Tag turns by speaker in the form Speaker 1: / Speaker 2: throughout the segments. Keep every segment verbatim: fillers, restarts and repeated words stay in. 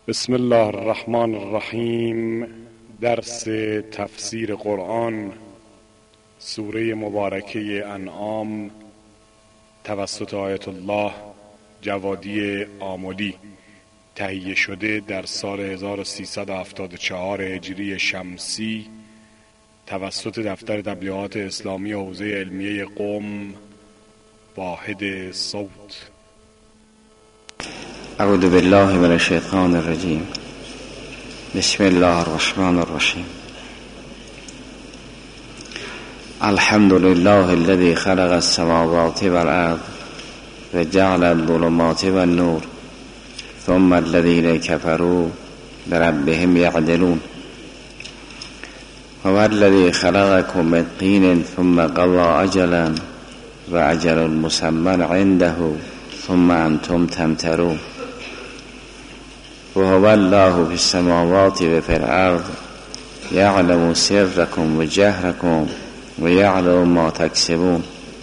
Speaker 1: بسم الله الرحمن الرحیم. درس تفسیر قرآن، سوره مبارکه انعام، توسط آیت الله جوادی آملی، تهیه شده در سال هزار و سیصد و هفتاد و چهار هجری شمسی توسط دفتر تبلیغات اسلامی حوزه علمیه قم، واحد صوت.
Speaker 2: اعوذ بالله من الشیطان الرجیم. بسم الله الرحمن الرحیم. الحمد لله الذي خلق السماوات والارض وجعل الظلمات والنور ثم الذين كفروا بربهم يعدلون. هو الذي خلقكم من طين ثم قضى اجلا واجل مسمى عنده ثم انتم تمترون. وهو الله في السماوات وفي الأرض يعلم سركم وجهركم ويعلم ما تكسبون.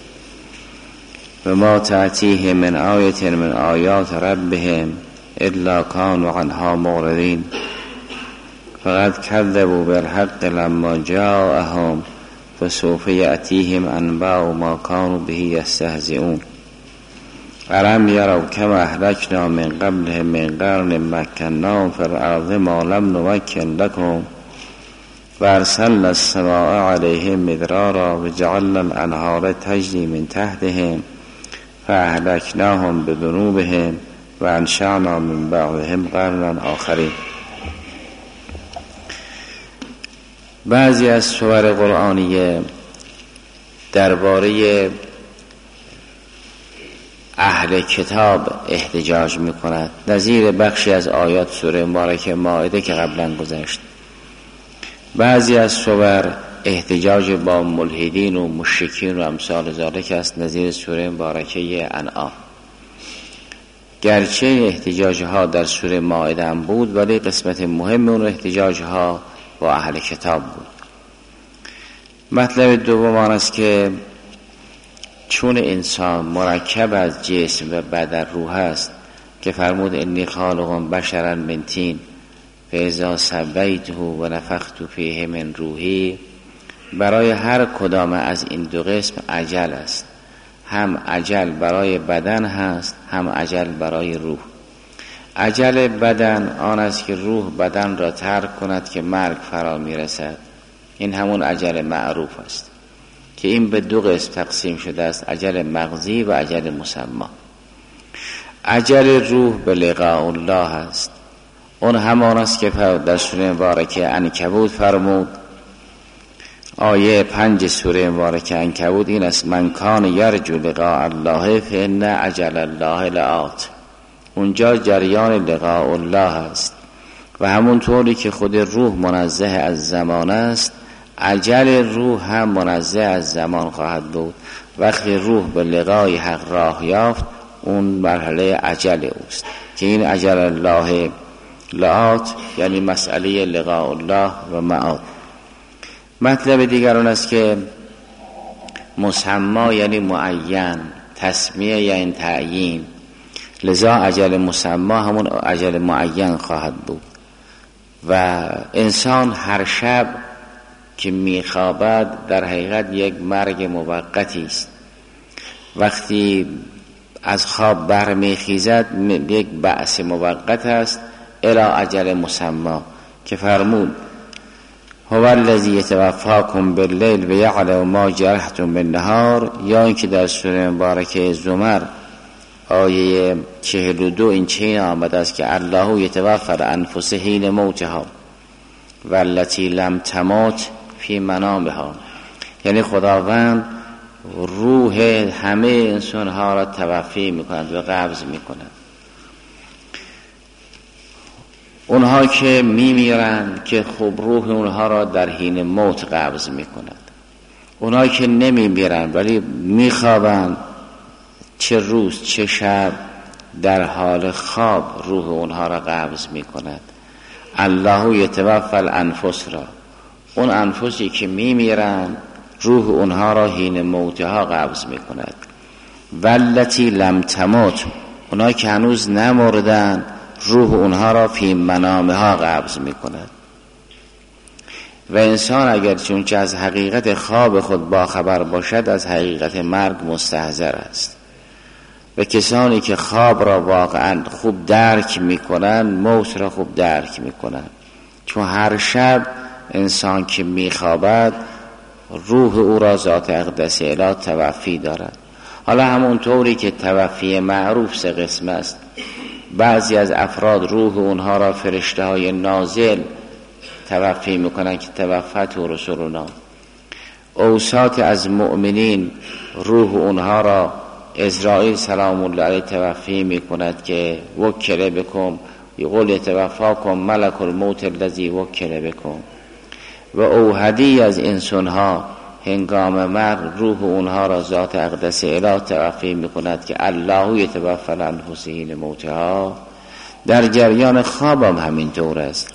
Speaker 2: وما تأتيهم من آية من آيات ربهم إلا كانوا عنها معرضين. فقد كذبوا بالحق لما جاءهم فسوف يأتيهم أنباء ما كانوا به يستهزئون. ألم يروا كما أهلكنا من قبلهم من قرن مكناهم في الأرض ما لم نمكن لكم وأرسلنا السماء عليهم مدرارا وجعلنا الأنهار تجري من تحتهم فأهلكناهم بذنوبهم وأنشأنا من بعدهم قرنا آخرين. بعضی از سور قرآنیه درباره اهل کتاب احتجاج میکند، نظیر بخشی از آیات سوره مبارکه مائده که قبلا گذشت. بعضی از سور احتجاج با ملحدین و مشرکین و امثال ذالک است، نظیر سوره مبارکه انعام. گرچه احتجاج ها در سوره مائده هم بود، ولی قسمت مهم اون احتجاج ها با اهل کتاب بود. مطلب دوم آن است که چون انسان مرکب از جسم و بدن روح است که فرمود انی خالق بشرا من طین فاذا سویته و نفخت فیه من روحی، برای هر کدام از این دو قسم اجل است. هم اجل برای بدن هست، هم اجل برای روح. اجل بدن آن است که روح بدن را ترک کند که مرگ فرا میرسد. این همون اجل معروف است که این به دو قسم تقسیم شده است، اجل مغزی و اجل مسمی. اجل روح به لقاء الله است. اون همان است که در سوره مبارکه عنکبوت فرمود، آیه پنج سوره مبارکه عنکبوت این است: من کان یرجو لقاء الله فان اجل الله لآت. اونجا جریان لقاء الله است و همون طوری که خود روح منزه از زمان است، اجل روح هم منزه از زمان خواهد بود. وقتی روح به لقای حق راه یافت، اون مرحله اجل اوست که این اجل الله لآت یعنی مسئله لقاء الله و معاد. مطلب دیگر اون است که مسمی یعنی معین، تسمیه یعنی تعیین، لذا اجل مسمی همون اجل معین خواهد بود. و انسان هر شب که میخوابد در حقیقت یک مرگ موقتی است. وقتی از خواب برمیخیزد یک بعث موقت است الی اجل مسمی که فرمود هو الذی یتوفاکم باللیل و یعلم ما جرحتم بالنهار، یا اینکه در سوره مبارکه زمر آیه چهل و دو این چنین آمده است که الله یتوفی الانفس حین موتها والتی لم تموت فی منامها، یعنی خداوند روح همه انسان ها را توفی میکند و قبض میکند. اونها که میمیرند که خب روح اونها را در حین موت قبض میکند. اونها که نمیمیرند ولی میخوابند، چه روز چه شب در حال خواب روح اونها را قبض میکند. الله یتوفی الانفس را، اون انفسی که میمیرند روح اونها را حین موتها قبض میکند. والتی لم تموت، اونها که هنوز نمردن روح اونها را فی منامها قبض میکند. و انسان اگر چونچه از حقیقت خواب خود باخبر باشد، از حقیقت مرگ مستحضر است. و کسانی که خواب را واقعا خوب درک میکنن، موت را خوب درک میکنن. چون هر شب انسان که میخوابد روح او را ذات اقدس اله توفی دارد. حالا همون طوری که توفی معروف سه قسم است، بعضی از افراد روح اونها را فرشته های نازل توفی میکنن که توفت و رسولنا. اوساط از مؤمنین روح اونها را عزرائیل سلام الله علیه توفی میکند که وکل بکم، یقول یتوفاکم ملک الموت الذی وکل بکم. و اوحدی از انسانها هنگام مرگ روح اونها را ذات اقدس اله توفی میکند که الله یتوفی الانفس حین موتها. در جریان خواب هم همین طور است.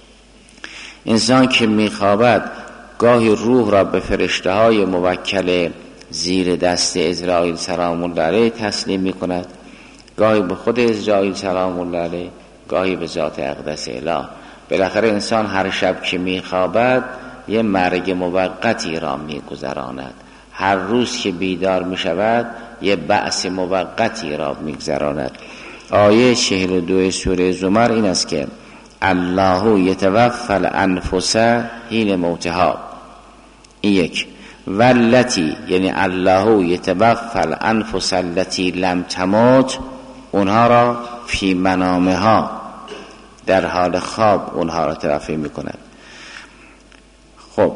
Speaker 2: انسان که میخوابد گاهی روح را به فرشته های موکل زیر دست عزرائیل سلام الله علیه تسلیم میکند، گاهی به خود عزرائیل سلام الله علیه، گاهی به ذات اقدس اله. بالاخره انسان هر شب که میخوابد یه مرگ موقتی را میگذراند. هر روز که بیدار میشود یه بعث موقتی را میگذراند. آیه چهل و دو سوره زمر این است که الله یتوفی الانفس حین موتها. این یک. والتی یعنی الله یتوفی الانفس التي لم تموت، اونها را فی منامها، در حال خواب اونها را توفی میکند. خب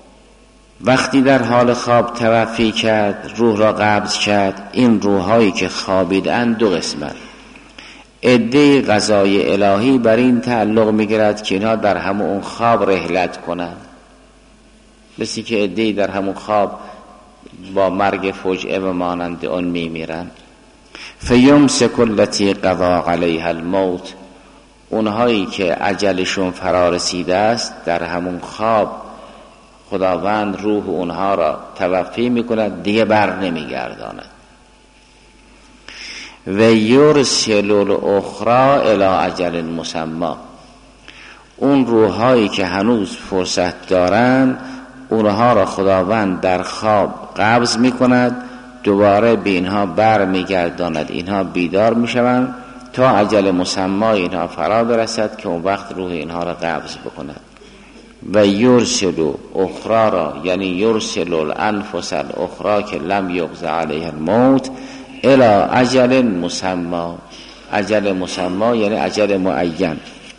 Speaker 2: وقتی در حال خواب توفی کرد، روح را قبض کرد، این روحایی که خوابیدند دو قسمت. عده قضای الهی بر این تعلق میگیرد که اینها در همون خواب رحلت کنند، مثل که عده در همون خواب با مرگ فجعه و مانند آن میمیرن. فیمسک التی قضا علیها الموت، اونهایی که اجلشون فرا رسیده است در همون خواب خداوند روح اونها را توفی میکند، دیگه بر نمیگرداند. و یرسل الاخرى الی اجل مسمی، اون روحایی که هنوز فرصت دارند اونها را خداوند در خواب قبض میکند، دوباره به اینها بر میگرداند. اینها بیدار میشوند تا اجل مسمی اینها فرا برسد که اون وقت روح اینها را قبض بکند. و یرسل اخرى را یعنی یرسل الانفس الاخرى که لم یقض علیها الموت الی اجل مسمی. اجل مسمی یعنی اجل معین.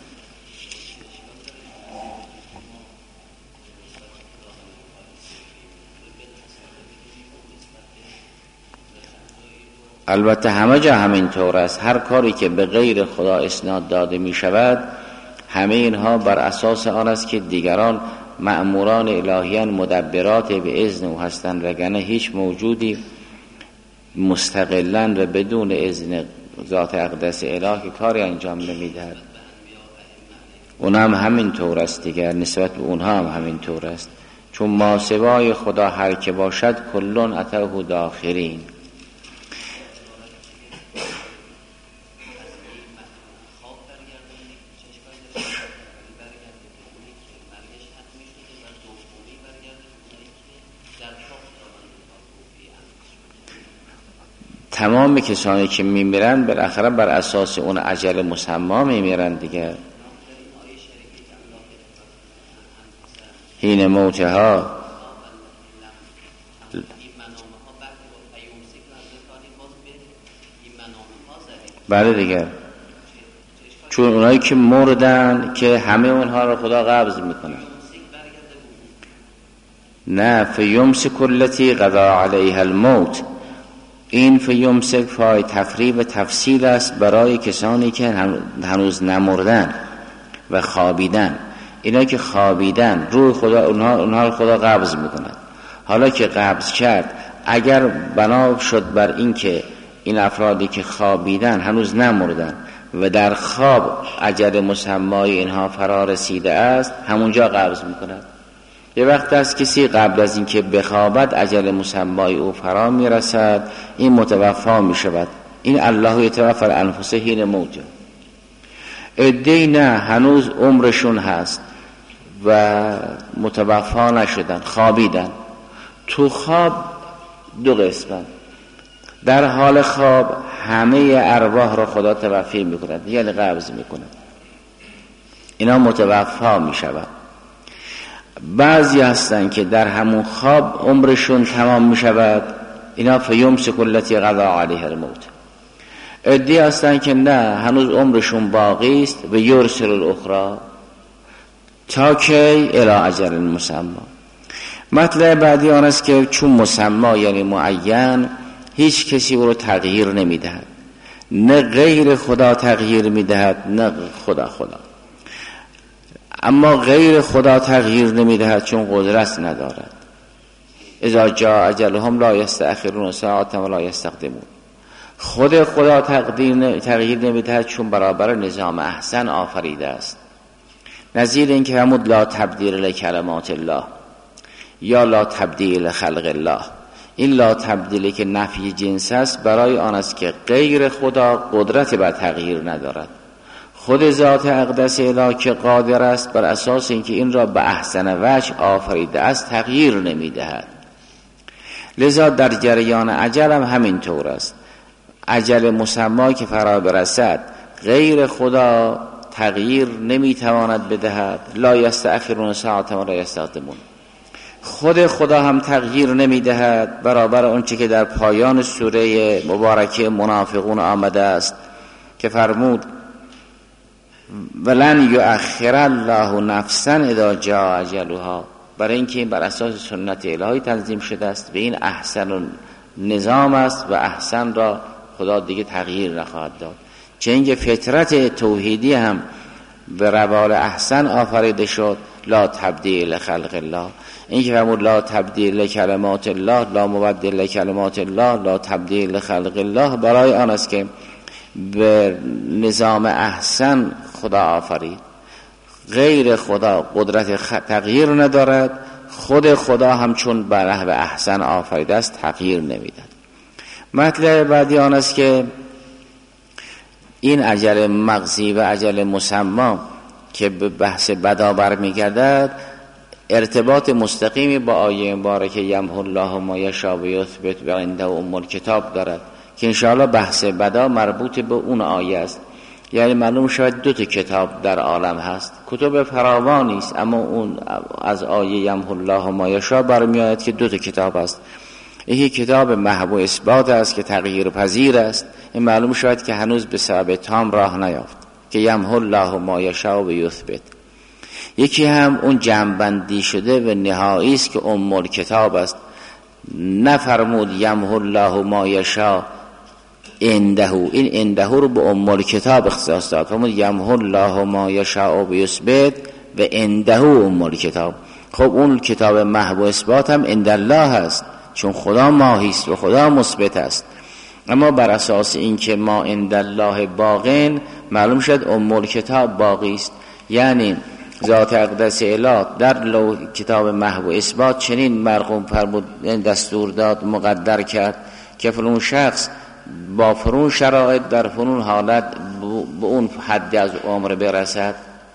Speaker 2: البته همه جا همین طور است. هر کاری که به غیر خدا اسناد داده می شود همه اینها بر اساس آن است که دیگران مأموران الهیان مدبرات به اذن او هستند، وگرنه هیچ موجودی مستقلاً و بدون اذن ذات اقدس اله که کاری انجام نمیدهد. اون هم همین طور است دیگر، نسبت به اونها هم همین طور است. چون ما سوای خدا هر که باشد کلون اتوه داخرین. تمام کسانی که میمیرن بالاخره بر اساس اون اجل مسمی میمیرن دیگه. حین موتها بله دیگه، چون اونایی که مردن که همه اونها رو خدا قبض میکنه. نه، فیمسک التی قضا علیها الموت، این فیمسک فای تفریع و تفصیل است برای کسانی که هنوز نمردن و خوابیدن. اینا که خوابیدن روح خدا اونها, اونها رو خدا قبض میکند. حالا که قبض کرد، اگر بنا شد بر این که این افرادی که خوابیدن هنوز نمردن و در خواب اجل مسمی اینها فرا رسیده است، همونجا قبض میکند. یه وقت است کسی قبل از اینکه بخوابد اجل مسمی او فرا میرسد، این متوفا میشود. این الله یتوفی الانفس حین موتها. عده‌ای نه هنوز عمرشون هست و متوفا نشدن، خوابیدن. تو خواب دو قسمن. در حال خواب همه ارواح رو خدا توفی میکند، یعنی قبض میکند، اینا متوفا میشود. بعضی هستن که در همون خواب عمرشون تمام میشود، اینا فیمسک التی قضا علیها الموت. عده‌ای هستن که نه هنوز عمرشون باقی است و یرسل الاخرى تا کی الی اجل مسمى. مطلب بعدی آن است که چون مسمى یعنی معین، هیچ کسی او رو تغییر نمیدهد، نه غیر خدا تغییر میدهد نه خدا خدا. اما غیر خدا تغییر نمیدهد چون قدرت ندارد. اذا جاء اجلهم لا یستأخرون ساعة ولا یستقدمون. خود خدا تغییر نمیدهد چون برابر نظام احسن آفریده است. نظیر این که همون لا تبدیل لکلمات الله یا لا تبدیل خلق الله، این لا تبدیلی که نفی جنس است برای آن است که غیر خدا قدرت بر تغییر ندارد. خود ذات اقدس الهی که قادر است بر اساس اینکه این را به احسن وجه آفریده است تغییر نمیدهد. لذا در جریان اجل هم همین طور است. اجل مسمى که فرا برسد غیر خدا تغییر نمیتواند بدهد. لا یستأخرون ساعة ولا یستقدمون. خود خدا هم تغییر نمیدهد، برابر آنچه که در پایان سوره مبارکه منافقون آمده است که فرمود ولن یؤخر الله نفسا اذا جاء اجلها. برای اینکه این بر اساس سنت الهی تنظیم شده است و این احسن نظام است و احسن را خدا دیگه تغییر نخواهد داد. چه اینکه فطرت توحیدی هم به روال احسن آفریده شد. لا تبدیل خلق الله، این که فرمود لا تبدیل کلمات الله، لا مبدل کلمات الله، لا تبدیل خلق الله، برای آن است که به نظام احسن خدا آفرید. غیر خدا قدرت تغییر ندارد، خود خدا هم چون بر نحو احسن آفریده است تغییر نمیدهد. مطلب بعدی آن است که این اجل مغزی و اجل مسمى که به بحث بدا برمیگردد ارتباط مستقیمی با آیه مبارکه یمحو الله ما یشاء و یثبت و عنده ام الکتاب دارد که انشاءالله بحث بدا مربوط به اون آیه است. یعنی معلوم شود دو تا کتاب در عالم هست، کتب فراوانی است، اما اون از آیه یمحو الله ما یشاء برمیآید که دو تا کتاب است. یکی کتاب محو و اثبات است که تغییر پذیر است، این معلوم شود که هنوز به سبب تام راه نیافت که یمحو الله ما یشاء و یثبت. یکی هم اون جمع‌بندی شده و نهایی است که ام الکتاب است. نفرمود یمحو الله ما یشاء عنده، این عنده رو به ام الکتاب اختصاص داد. فرمود یمحو الله ما یشاء و یثبت و عنده ام الکتاب. خب اون کتاب محو و اثبات هم عند الله است، چون خدا ماهی است و خدا مثبت است. اما بر اساس اینکه ما عند الله باقین، معلوم شد ام الکتاب باقی است. یعنی ذات اقدس اله در لو کتاب محو و اثبات چنین مرقوم فرمود، دستور داد، مقدر کرد که فلان شخص با فرون شرایط در فرون حالت به اون حد از عمر برسد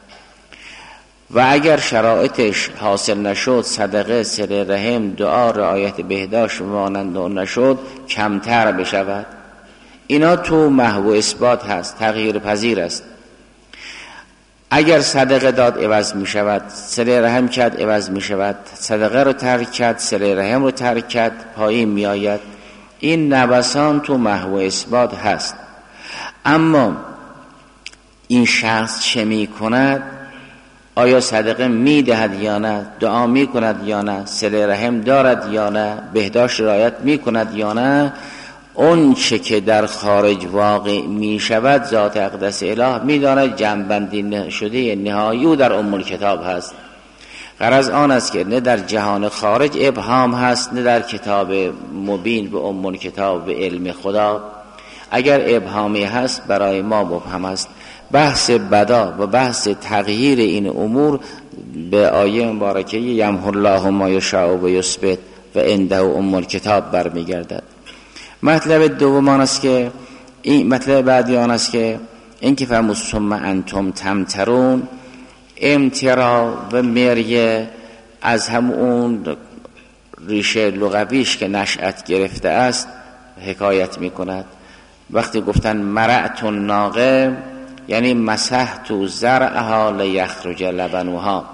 Speaker 2: و اگر شرایطش حاصل نشد، صدقه، صله رحم، دعا، رعایت بهداشت مانند اون نشد، کمتر بشود. اینا تو محو و اثبات هست، تغییر پذیر است. اگر صدقه داد عوض می شود، صله رحم کرد عوض می شود، صدقه رو ترک کرد، صله رحم رو ترک کرد، پایین می آید. این نوسان تو محو و اثبات هست. اما این شخص چه می کند؟ آیا صدقه می دهد یا نه؟ دعا می کند یا نه؟ صله رحم دارد یا نه؟ بهداشت رعایت می کند یا نه؟ اون چه که در خارج واقع می شود ذات اقدس اله می داند، جمع‌بندی شده نهایی او در ام الکتاب هست. غرض آن است که نه در جهان خارج ابهام هست، نه در کتاب مبین به ام الکتاب به علم خدا. اگر ابهامی هست برای ما مبهم است. بحث بدا و بحث تغییر این امور به آیه مبارکه یمحو الله ما یشاء و یثبت و عنده ام الکتاب برمیگردد. مطلب دوم آن است که این مطلب بعدی آن است که این که فرمود ثم انتم تمترون، امترا و مریه از همون ریشه لغویش که نشأت گرفته است حکایت می کند. وقتی گفتن مرعت الناقه یعنی مسحت زرعها لیخرج لبنها،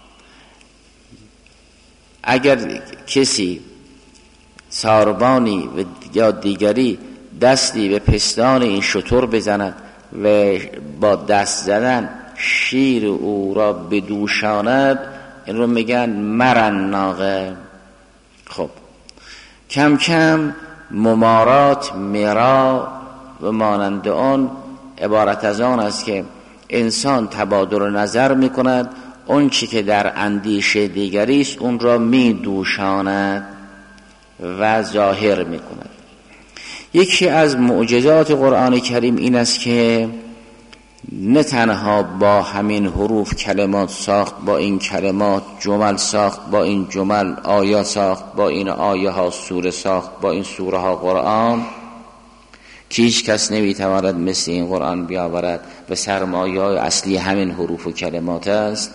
Speaker 2: اگر کسی ساربانی یا دیگری دستی به پستان این شتر بزند و با دست زدن شیر او را بدوشاند، این رو میگن مرن ناقه. خب کم کم ممارات، مرا و مانند آن عبارت از آن است که انسان تبادل نظر میکند، اون چی که در اندیشه دیگری است اون را میدوشاند و ظاهر میکند. یکی از معجزات قرآن کریم این است که نه تنها با همین حروف کلمات ساخت، با این کلمات جمل ساخت، با این جمل آیه ساخت، با این آیه ها سوره ساخت، با این سوره ها قرآن، که هیچ کس نمیتواند مثل این قرآن بیاورد و سرمایه اصلی همین حروف و کلمات است،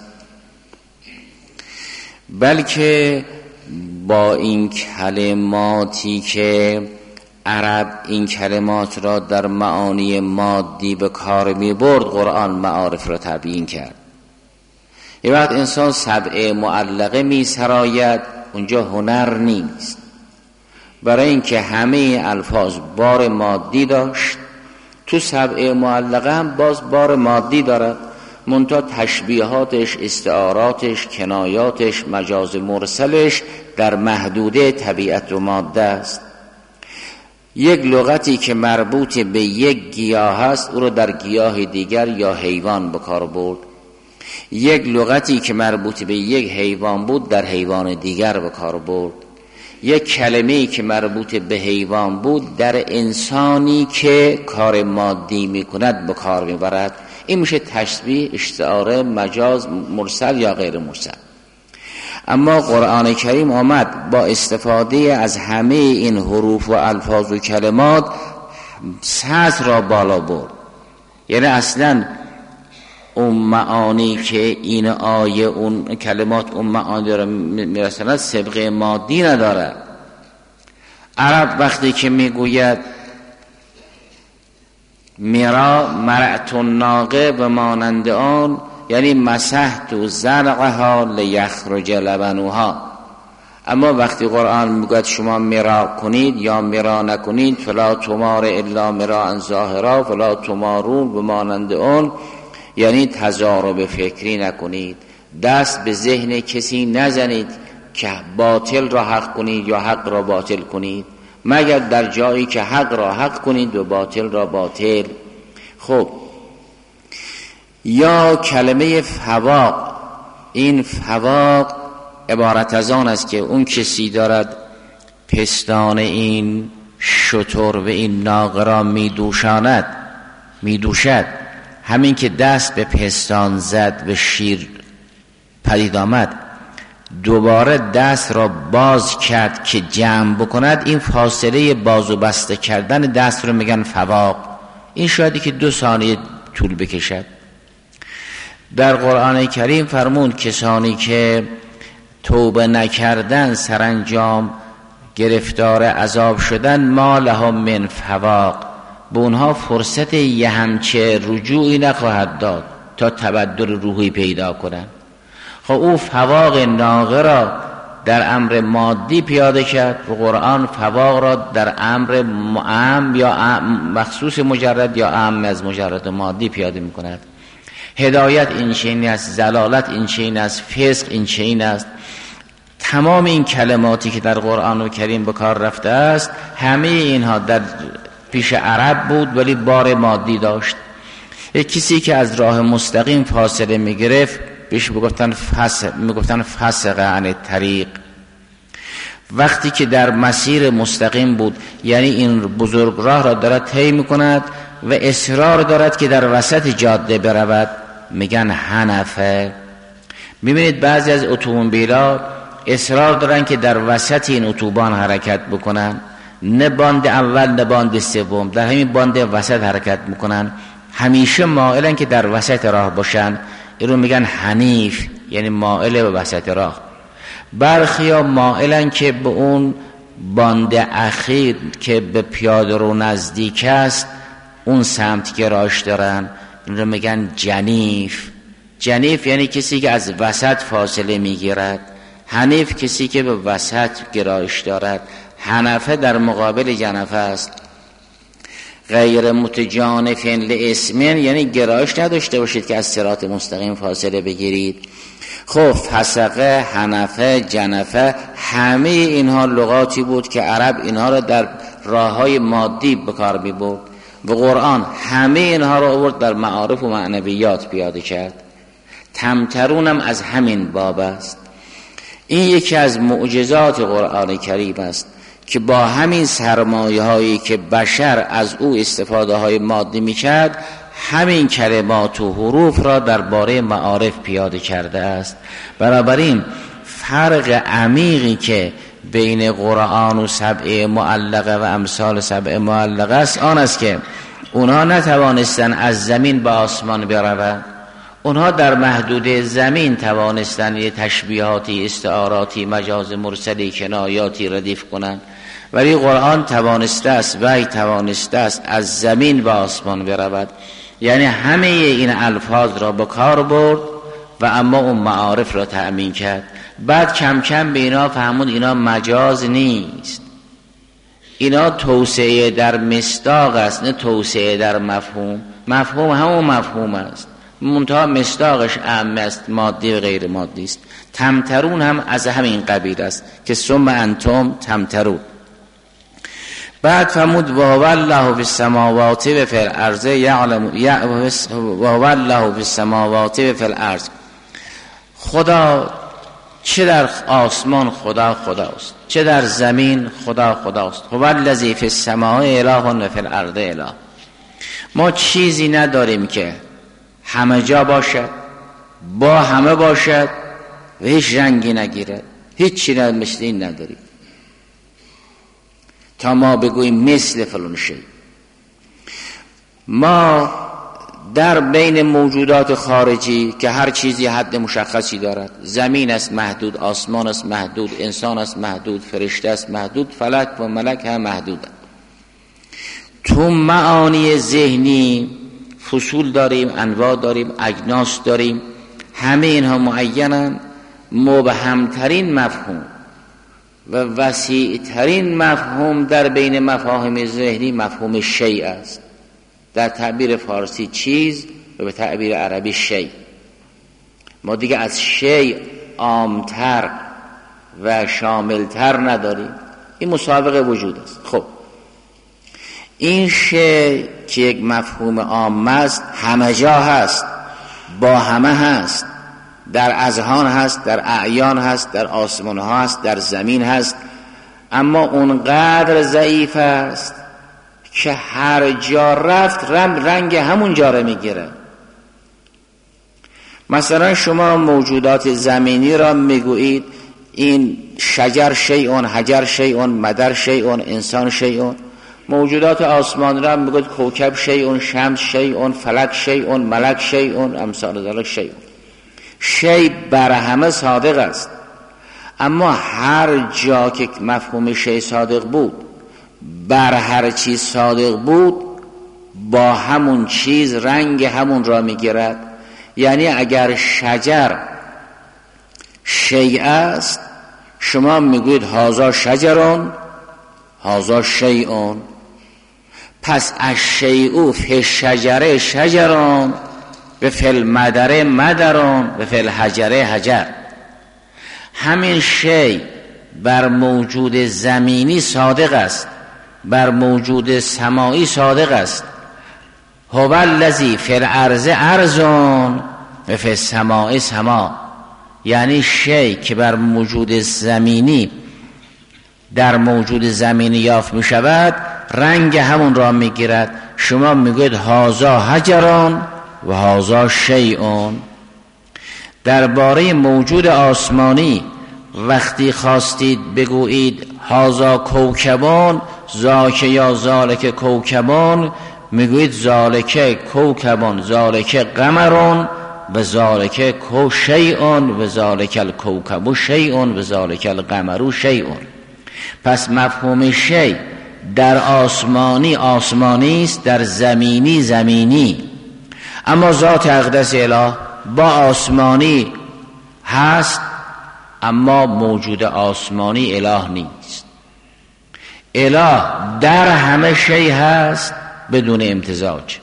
Speaker 2: بلکه با این کلماتی که عرب این کلمات را در معانی مادی به کار می برد، قرآن معارف را تبیین کرد. یه وقت انسان سبع معلقه می سراید، اونجا هنر نیست، برای اینکه همه الفاظ بار مادی داشت، تو سبع معلقه هم باز بار مادی دارد، منتها تشبیهاتش، استعاراتش، کنایاتش، مجاز مرسلش در محدوده طبیعت و ماده است. یک لغتی که مربوط به یک گیاه است او رو در گیاه دیگر یا حیوان به کار برد، یک لغتی که مربوط به یک حیوان بود در حیوان دیگر به کار برد، یک کلمه‌ای که مربوط به حیوان بود در انسانی که کار مادی میکند به کار میبرد. این میشه تشبیه، استعاره، مجاز مرسل یا غیر مرسل. اما قرآن کریم آمد با استفاده از همه این حروف و الفاظ و کلمات سطح را بالا برد. یعنی اصلا اون معانی که این آیه اون کلمات اون معانی را میرساند سابقه مادی نداره. عرب وقتی که میگوید میرا مرعت الناقه و مانند آن، یعنی مسحت زرعها لیخرج لبنها. اما وقتی قرآن میگوید شما میرا کنید یا میرا نکنید، فلا تمار الا میرا ظاهرا فلا تمارون و مانند آن، یعنی تضارب فکری نکنید، دست به ذهن کسی نزنید که باطل را حق کنید یا حق را باطل کنید، مگر در جایی که حق را حق کنید و باطل را باطل. خب یا کلمه فواق، این فواق عبارت از آن است که اون کسی دارد پستان این شتر و این ناقه را میدوشاند میدوشد، همین که دست به پستان زد و شیر پدید آمد دوباره دست را باز کرد که جمع بکند، این فاصله باز و بسته کردن دست رو میگن فواق. این شایدی که دو ثانیه طول بکشد. در قرآن کریم فرمود کسانی که توبه نکردن سرانجام گرفتار عذاب شدن، ما لهم من فواق، به اونها فرصت یه همچه رجوعی نخواهد داد تا تبدل روحی پیدا کنن. خب او فواق ناقه را در امر مادی پیاده کرد و قرآن فواق را در امر عام یا مخصوص مجرد یا عام از مجرد مادی پیاده می کند. هدایت این چنین است، زلالت این چنین است، فسق این چنین است. تمام این کلماتی که در قرآن کریم به کار رفته است همه اینها در پیش عرب بود ولی بار مادی داشت. یک کسی که از راه مستقیم فاصله می گرفت بهش میگفتن فسق، میگفتن فسق عن الطریق. وقتی که در مسیر مستقیم بود، یعنی این بزرگ راه را دارد طی میکند و اصرار دارد که در وسط جاده برود، میگن حنفه. میبینید بعضی از اتومبیل‌ها اصرار دارن که در وسط این اتوبان حرکت بکنن، نه باند اول نه باند سوم، در همین باند وسط حرکت میکنن همیشه مائلن که در وسط راه باشن، این رو میگن حنیف، یعنی مائل به وسط راه. برخیا مائلن که به اون باند اخیر که به پیاده رو نزدیک است اون سمت گرایش دارن، این رو میگن جنیف. جنیف یعنی کسی که از وسط فاصله میگیرد، حنیف کسی که به وسط گرایش دارد. حنفه در مقابل جنفه است. غیر متجانف لاسمن یعنی گرایش نداشته باشید که از صراط مستقیم فاصله بگیرید. خب فسقه، حنفه، جنفه، همه اینها لغاتی بود که عرب اینها را در راههای مادی به کار می برد و قرآن همه اینها را آورد در معارف و معنویات پیاده کرد. تمترون هم از همین باب است. این یکی از معجزات قرآن کریم است که با همین سرمایه هایی که بشر از او استفاده های مادی می کرد، همین کلمات و حروف را درباره معارف پیاده کرده است. بنابراین فرق عمیقی که بین قرآن و سبع معلقه و امثال سبع معلقه است آن است که اونها نتوانستن از زمین به آسمان بروند، اونها در محدود زمین توانستن یه تشبیهاتی، استعاراتی، مجاز مرسلی، کنایاتی ردیف کنند، ولی قرآن توانسته است و توانسته است از زمین به آسمان برود. یعنی همه این الفاظ را به کار برد و اما اون معارف را تأمین کرد. بعد کم کم به اینا فهمون اینا مجاز نیست، اینا توسعه در مصداق است، نه توسعه در مفهوم. مفهوم همون مفهوم است، منتها مصداقش اعم است، مادی و غیر مادی است. تمترون هم از همین قبیل است که ثم انتم تمترون. بعد فرمود و هو الله فی السماوات و فی الارض یعلم و هو الله فی السماوات و فی الارض. خدا چه در آسمان خدا خداست، چه در زمین خدا خداست. هو الذی فی السماء اله و فی الارض اله. ما چیزی نداریم که همه جا باشد، با همه باشد و هیچ رنگی نگیرد. هیچ چیزی مثل این نداریم تا ما بگوییم مثل فلان شی. ما در بین موجودات خارجی که هر چیزی حد مشخصی دارد، زمین است محدود، آسمان است محدود، انسان است محدود، فرشته است محدود، فلک و ملک هم محدود. تو معانی ذهنی فصول داریم، انواع داریم، اجناس داریم، همه اینها معینن. مبهمترین مفهوم و وسیعترین مفهوم در بین مفاهیم ذهنی مفهوم شیء است. در تعبیر فارسی چیز و به تعبیر عربی شیء. ما دیگه از شیء عامتر و شاملتر نداریم. این مسابقه وجود است. خب این شیء که یک مفهوم عام است، همه جا هست، با همه هست، در اذهان هست، در اعیان هست، در آسمان ها هست، در زمین هست، اما اونقدر ضعیف است که هر جا رفت رنگ, رنگ همون جا رو میگیره. مثلا شما موجودات زمینی را میگویید این شجر شیئون، حجر شیئون، مدر شیئون، انسان شیئون. موجودات آسمان را میگوید کوکب شیئون، شمس شیئون، فلک شیئون، ملک شیئون، امثال ذلک شیئون. شیء بر همه صادق است، اما هر جا که مفهوم شیء صادق بود، بر هر چیز صادق بود، با همون چیز رنگ همون را میگیرد. یعنی اگر شجر شیء است، شما میگوید هذا شجرون، هذا شیئون. پس الشیء فی الشجره شجرون و فی المدره مدرون و فی الحجره حجر. همین شیء بر موجود زمینی صادق است، بر موجود سمایی صادق است. هو الذی فی الارض ارضون و فی السماء سما. یعنی شیء که بر موجود زمینی در موجود زمینی یافت می شود، رنگ همون را می گیرد. شما می گوید هذا حجرون و هذا شیئون. درباره موجود آسمانی وقتی خواستید بگویید هذا کوکبون، ذاک یا ذالک کوکبون، میگوید ذالک کوکبون ذالک قمرون و ذالک کو شیئون و ذالک الکوکب شیئون و ذالک القمر شیئون. پس مفهوم شیء در آسمانی آسمانی است، در زمینی زمینی. اما ذات اقدس اله با آسمانی هست اما موجود آسمانی اله نیست. اله در همه شی هست بدون امتزاج.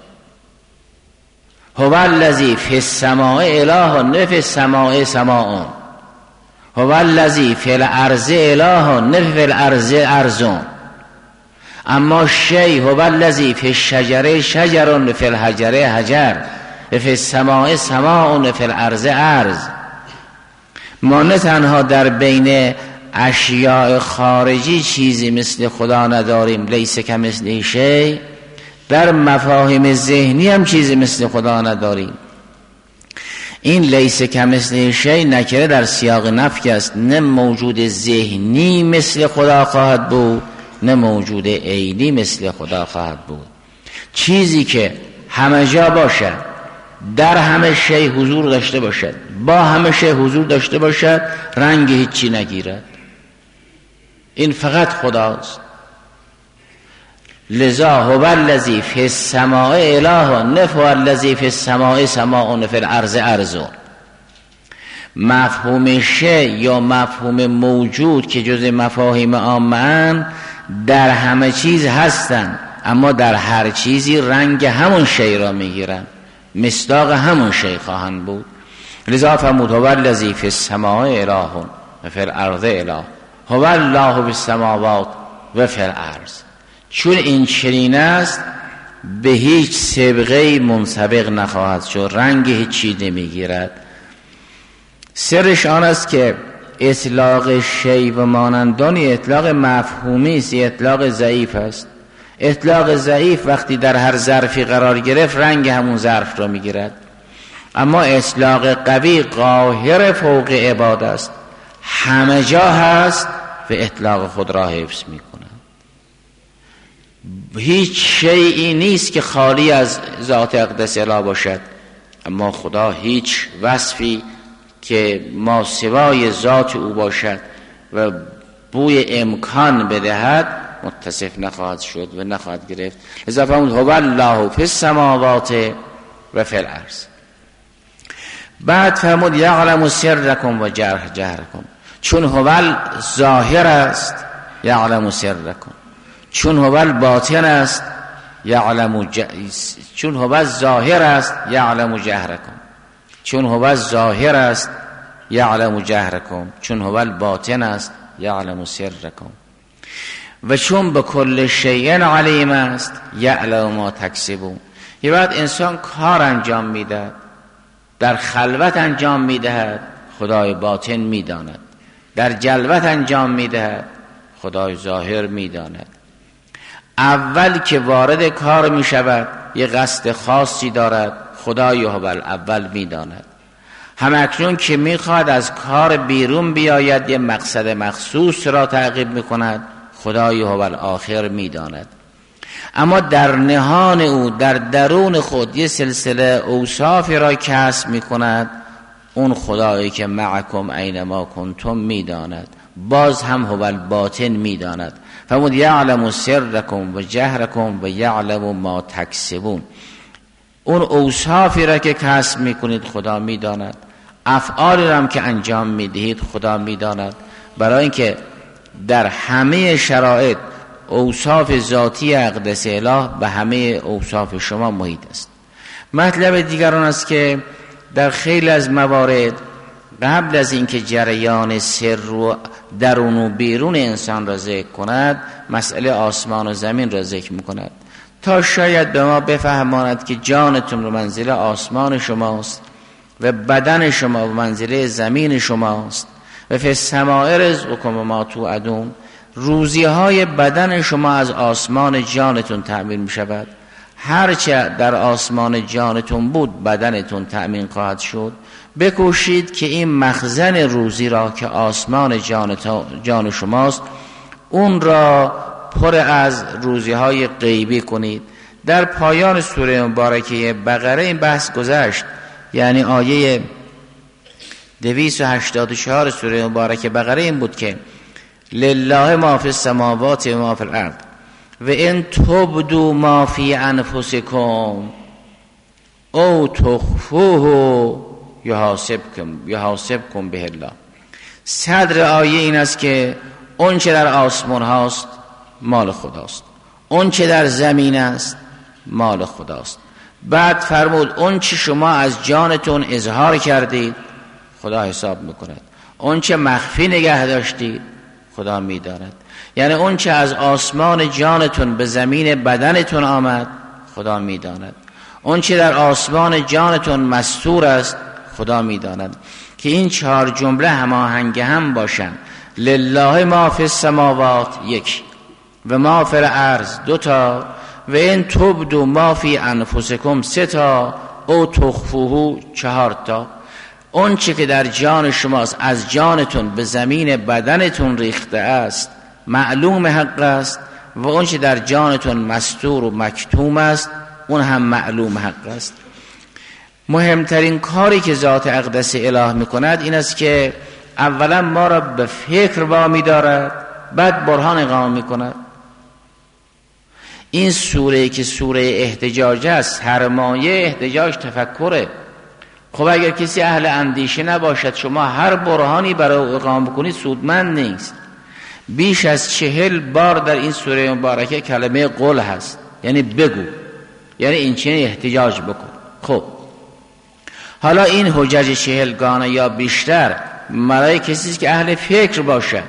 Speaker 2: هو الذی فی السماء اله نه فی السماء سماء، هو الذی فی الارض اله نه فی الارض ارض. اما شی هو الذی فی الشجر شجر نه فی الحجر حجر، فی السماء سماء نه فی الارض ارض. ما نه تنها در بین اشیاء خارجی چیزی مثل خدا نداریم، لیس کمثله شیء، در مفاهیم ذهنی هم چیزی مثل خدا نداریم. این لیس کمثله شیء نکره در سیاق نفی است، نه موجود ذهنی مثل خدا خواهد بود نه موجود عینی مثل خدا خواهد بود. چیزی که همه جا باشد، در همه شی حضور داشته باشد، با همه شی حضور داشته باشد، رنگ هیچی نگیرد، این فقط خداست. لذا هو الذی فی السماء اله نه هو الذی فی السماء سماء نه فی الارض ارض. مفهوم شی یا مفهوم موجود که جز مفاهیم عامه در همه چیز هستند، اما در هر چیزی رنگ همون شی را میگیرند، مصداق همون شی خواهند بود. لذا فرمود هو الذی فی السماء اله و فی الارض اله، هو الله فی السماوات و فی الارض. چون این چنین است به هیچ سابقه منسبق نخواهد شد، رنگ هیچ چیز نمیگیرد. سرش آن است که اطلاق شی و مانندانی اطلاق مفهومی است، اطلاق ضعیف است. اطلاق ضعیف وقتی در هر ظرفی قرار گرفت رنگ همون ظرف را میگیرد، اما اطلاق قوی قاهر فوق عباد است، همه جا هست و اطلاق خود را حفظ میکند. هیچ شیئی نیست که خالی از ذات اقدس اله باشد، اما خدا هیچ وصفی که ما سوای ذات او باشد و بوی امکان بدهد متصف نخواهد شد و نخواهد گرفت. لذا فرمود هو الله فی السماوات و فی الارض. بعد فرمود یعلم سرکم و جهرکم، چون هو ظاهر است یعلم سرکم، چون هو باطن است یعلم ج... چون هو ظاهر است یعلم جهرکم، چون هو ظاهر است یعلم جهرکم، چون هو باطن است یعلم سرکم. و چون به کل شیء علیم است یعلم ما تکسبون. یه وقت انسان کار انجام میده، در خلوت انجام میدهد، خدای باطن میداند، در جلوت انجام میدهد، خدای ظاهر میداند. اول که وارد کار میشود یه قصد خاصی دارد، خدای هو اول میداند. همکنون که میخواد از کار بیرون بیاید یه مقصد مخصوص را تعقیب میکند، خدای هو آخر میداند. اما در نهان او در درون خود یه سلسله اوصافی را کسب میکند، اون خدایی که معکم اینما کنتم میداند، باز هم هو الباطن میداند. فرمود یعلم سرکم و جهرکم و یعلم ما تکسبون. اون اوصافی را که کسب میکنید خدا میداند، افعالی را هم که انجام میدهید خدا میداند، برای اینکه در همه شرایط اوصاف ذاتی اقدس اله به همه اوصاف شما محیط است. مطلب دیگران است که در خیلی از موارد قبل از اینکه جریان سر و درون و بیرون انسان را ذکر کند، مسئله آسمان و زمین را ذکر میکند تا شاید به ما بفهماند که جانتون رو منزله آسمان شماست و بدن شما و منزله زمین شماست و فی السماء رزقکم و ما توعدون. روزی های بدن شما از آسمان جانتون تأمین می شود، هرچه در آسمان جانتون بود بدنتون تأمین خواهد شد. بکوشید که این مخزن روزی را که آسمان جان, جان شماست اون را پر از روزی های غیبی کنید. در پایان سوره مبارکه بقره این بحث گذشت، یعنی آیه دویست و هشتاد و چهار سوره مبارکه بقره این بود که لله ما فی السماوات و ما فی الارض و ان تبدوا ما فی انفسکم او تخفوه یحاسبکم یحاسبکم به الله. صدر آیه این است که اون چه در آسمان هاست مال خداست، اون چه در زمین است مال خداست. بعد فرمود اون چه شما از جانتون اظهار کردید خدا حساب میکند، اون چه مخفی نگه داشتید خدا میداند. یعنی اون چه از آسمان جانتون به زمین بدنتون آمد خدا میداند، اون چه در آسمان جانتون مستور است خدا میداند. که این چهار جمله هماهنگ هم باشن. لله ما فی السماوات یک و ما فی الارض دو تا و این تبدو ما فی انفسکم سه تا او تخفوه چهار تا. اون چه که در جان شماست از جانتون به زمین بدنتون ریخته است معلوم حق است و اون چه در جانتون مستور و مکتوم است اون هم معلوم حق است. مهمترین کاری که ذات اقدس اله میکند این است که اولا ما را به فکر وامی دارد، بعد برهان اقامه میکند. این سوره که سوره احتجاج است، سرمایه احتجاج تفکره. خب اگر کسی اهل اندیشه نباشد شما هر برهانی برای اقامه بکنید سودمند نیست. بیش از چهل بار در این سوره مبارکه کلمه قول هست، یعنی بگو، یعنی این چنین احتجاج بکن. خب حالا این حجج چهلگانه یا بیشتر برای کسی که اهل فکر باشه.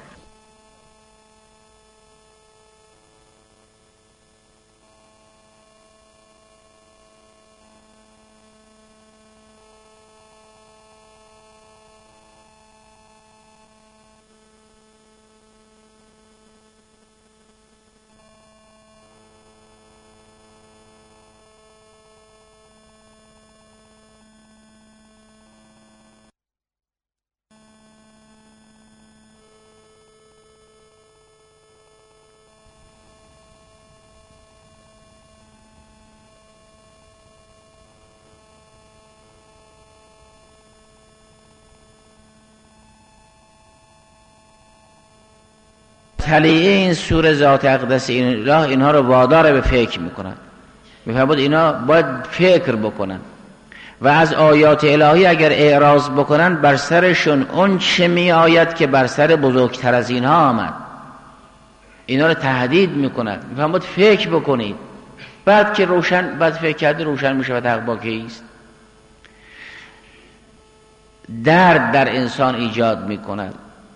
Speaker 2: تلیه این سوره ذات اقدس این الله اینها رو وادار به فکر میکنن. میفرمود اینا باید فکر بکنن و از آیات الهی اگر اعراض بکنن بر سرشون اون چه می آید که بر سر بزرگتر از اینها آمد. اینا رو تهدید میکنن. میفرمود فکر بکنید. بعد که روشن بعد فکر کرده روشن میشه و حق با کیست. درد در انسان ایجاد میکند.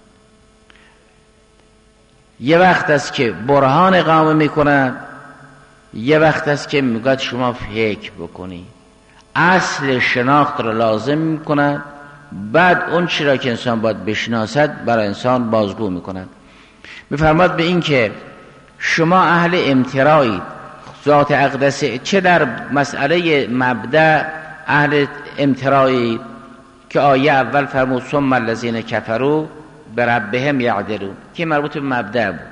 Speaker 2: یه وقت است که برهان اقامه میکنن، یه وقت است که میگوید شما فکر بکنی. اصل شناخت را لازم میکنن، بعد اون چی را که انسان باید بشناسد برای انسان بازگو میکنن. میفرماد به این که شما اهل امترایید، ذات اقدس چه در مسئله مبدأ اهل امترایید که آیه اول فرمود ثم الذین کفروا بربهم یعدلون که مربوط به مبدأ بود.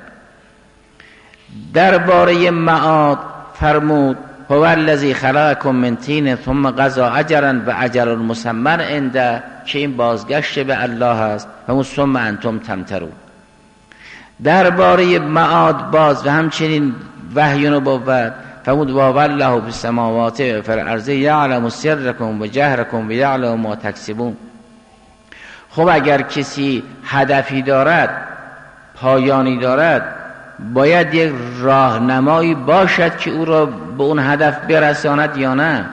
Speaker 2: درباره معاد فرمود هو الذی خلقکم من طین ثم قضى اجلا و اجل مسمى عنده که این بازگشت به الله است. همون ثم انتم تمترون. درباره معاد باز و همچنین وحی نبوت فرمود و والله فی السماوات و فی الارض یعلم سرکم و جهرکم و یعلم ما تکسبون. خب اگر کسی هدفی دارد، پایانی دارد، باید یک راهنمایی باشد که او را به اون هدف برساند یا نه.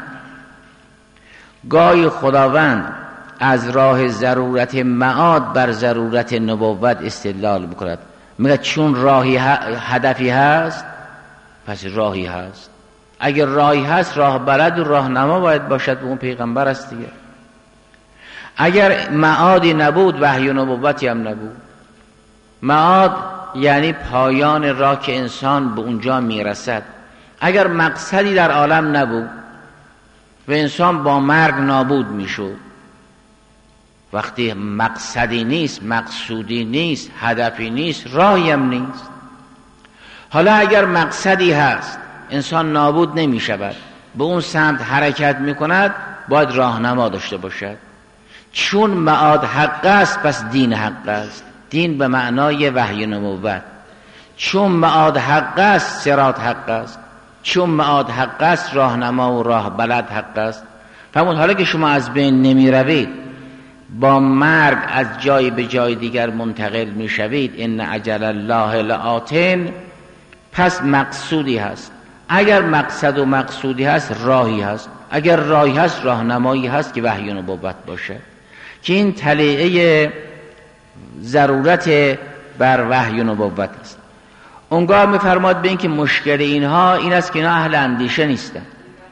Speaker 2: گاهی خداوند از راه ضرورت معاد بر ضرورت نبوت استدلال میکند. میگه چون راهی هدفی هست پس راهی هست. اگر راهی هست راه بلد و راهنما باید باشد به اون پیغمبر است دیگه. اگر معادی نبود وحی و نبوتی هم نبود. معاد یعنی پایان راه که انسان به اونجا میرسد. اگر مقصدی در عالم نبود و انسان با مرگ نابود میشد. وقتی مقصدی نیست، مقصودی نیست، هدفی نیست، راهی هم نیست. حالا اگر مقصدی هست انسان نابود نمی شود، به اون سمت حرکت می کند، باید راهنما داشته باشد. چون معاد حق است پس دین حق است، دین به معنای وحی نبوت. چون معاد حق است صراط حق است، چون معاد حق است راهنما و راه بلد حق است. فرمود حالا که شما از بین نمی روید، با مرگ از جای به جای دیگر منتقل می شوید، ان اجل الله لآتین، پس مقصودی هست. اگر مقصد و مقصودی هست راهی هست، اگر راهی هست راهنمایی هست که وحی و نبوت باشه، که این طلیعه ضرورت بر وحی و نبوت است. اونگاه می‌فرماد به این که مشکل اینها این است که اینا اهل اندیشه نیستن.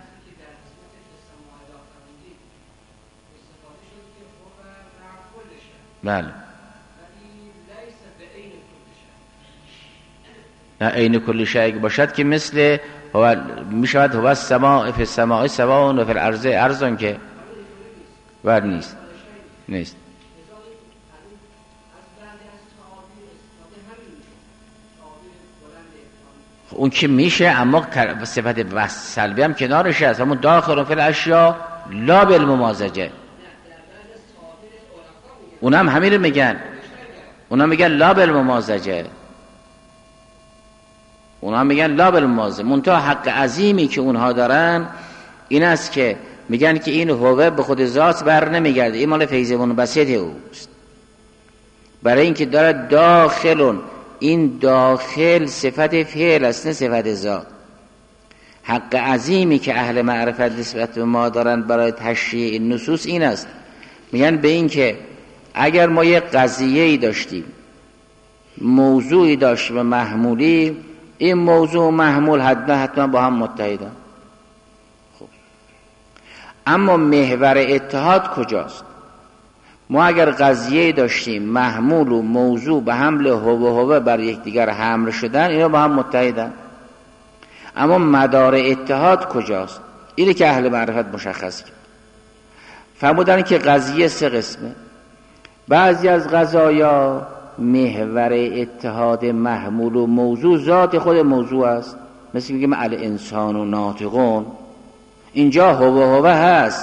Speaker 2: بله نه عین کل شیء باشد که مثل هو میشود هو السماء فی السماء سواء و فی الارض ارض، که بر نیست نیست اون که میشه، اما صفت سلبی هم کنارش هست. همون داخل فی الاشیاء لا بالممازجه، اونم همین رو میگن، اونم میگن لا بالممازجه، اونها میگن لا بالممازجه. منتها حق عظیمی که اونها دارن این است که میگن که این هوه به خود ذات بر نمیگرده، این مال فیض منبسط اوست، برای اینکه داره داخلون، این داخل صفت فعل است نه صفت ذات. حق عظیمی که اهل معرفت نسبت به ما دارن برای تشریع این نصوص این است، میگن به این که اگر ما یک قضیه‌ای داشتیم، موضوعی داشتیم و محمولی، این موضوع و محمول حتما حتما با هم متحدن. خب اما محور اتحاد کجاست؟ ما اگر قضیه داشتیم محمول و موضوع به حمل هو و هو بر یکدیگر حمل شدن، اینا با هم متحدن، اما مدار اتحاد کجاست؟ اینه که اهل معرفت مشخص کرد. فرمودن که قضیه سه قسمه. بعضی از قضایا محور اتحاد محمول و موضوع ذات خود موضوع است، مثل میگیم الانسان و ناطقون، اینجا هو و هو هست،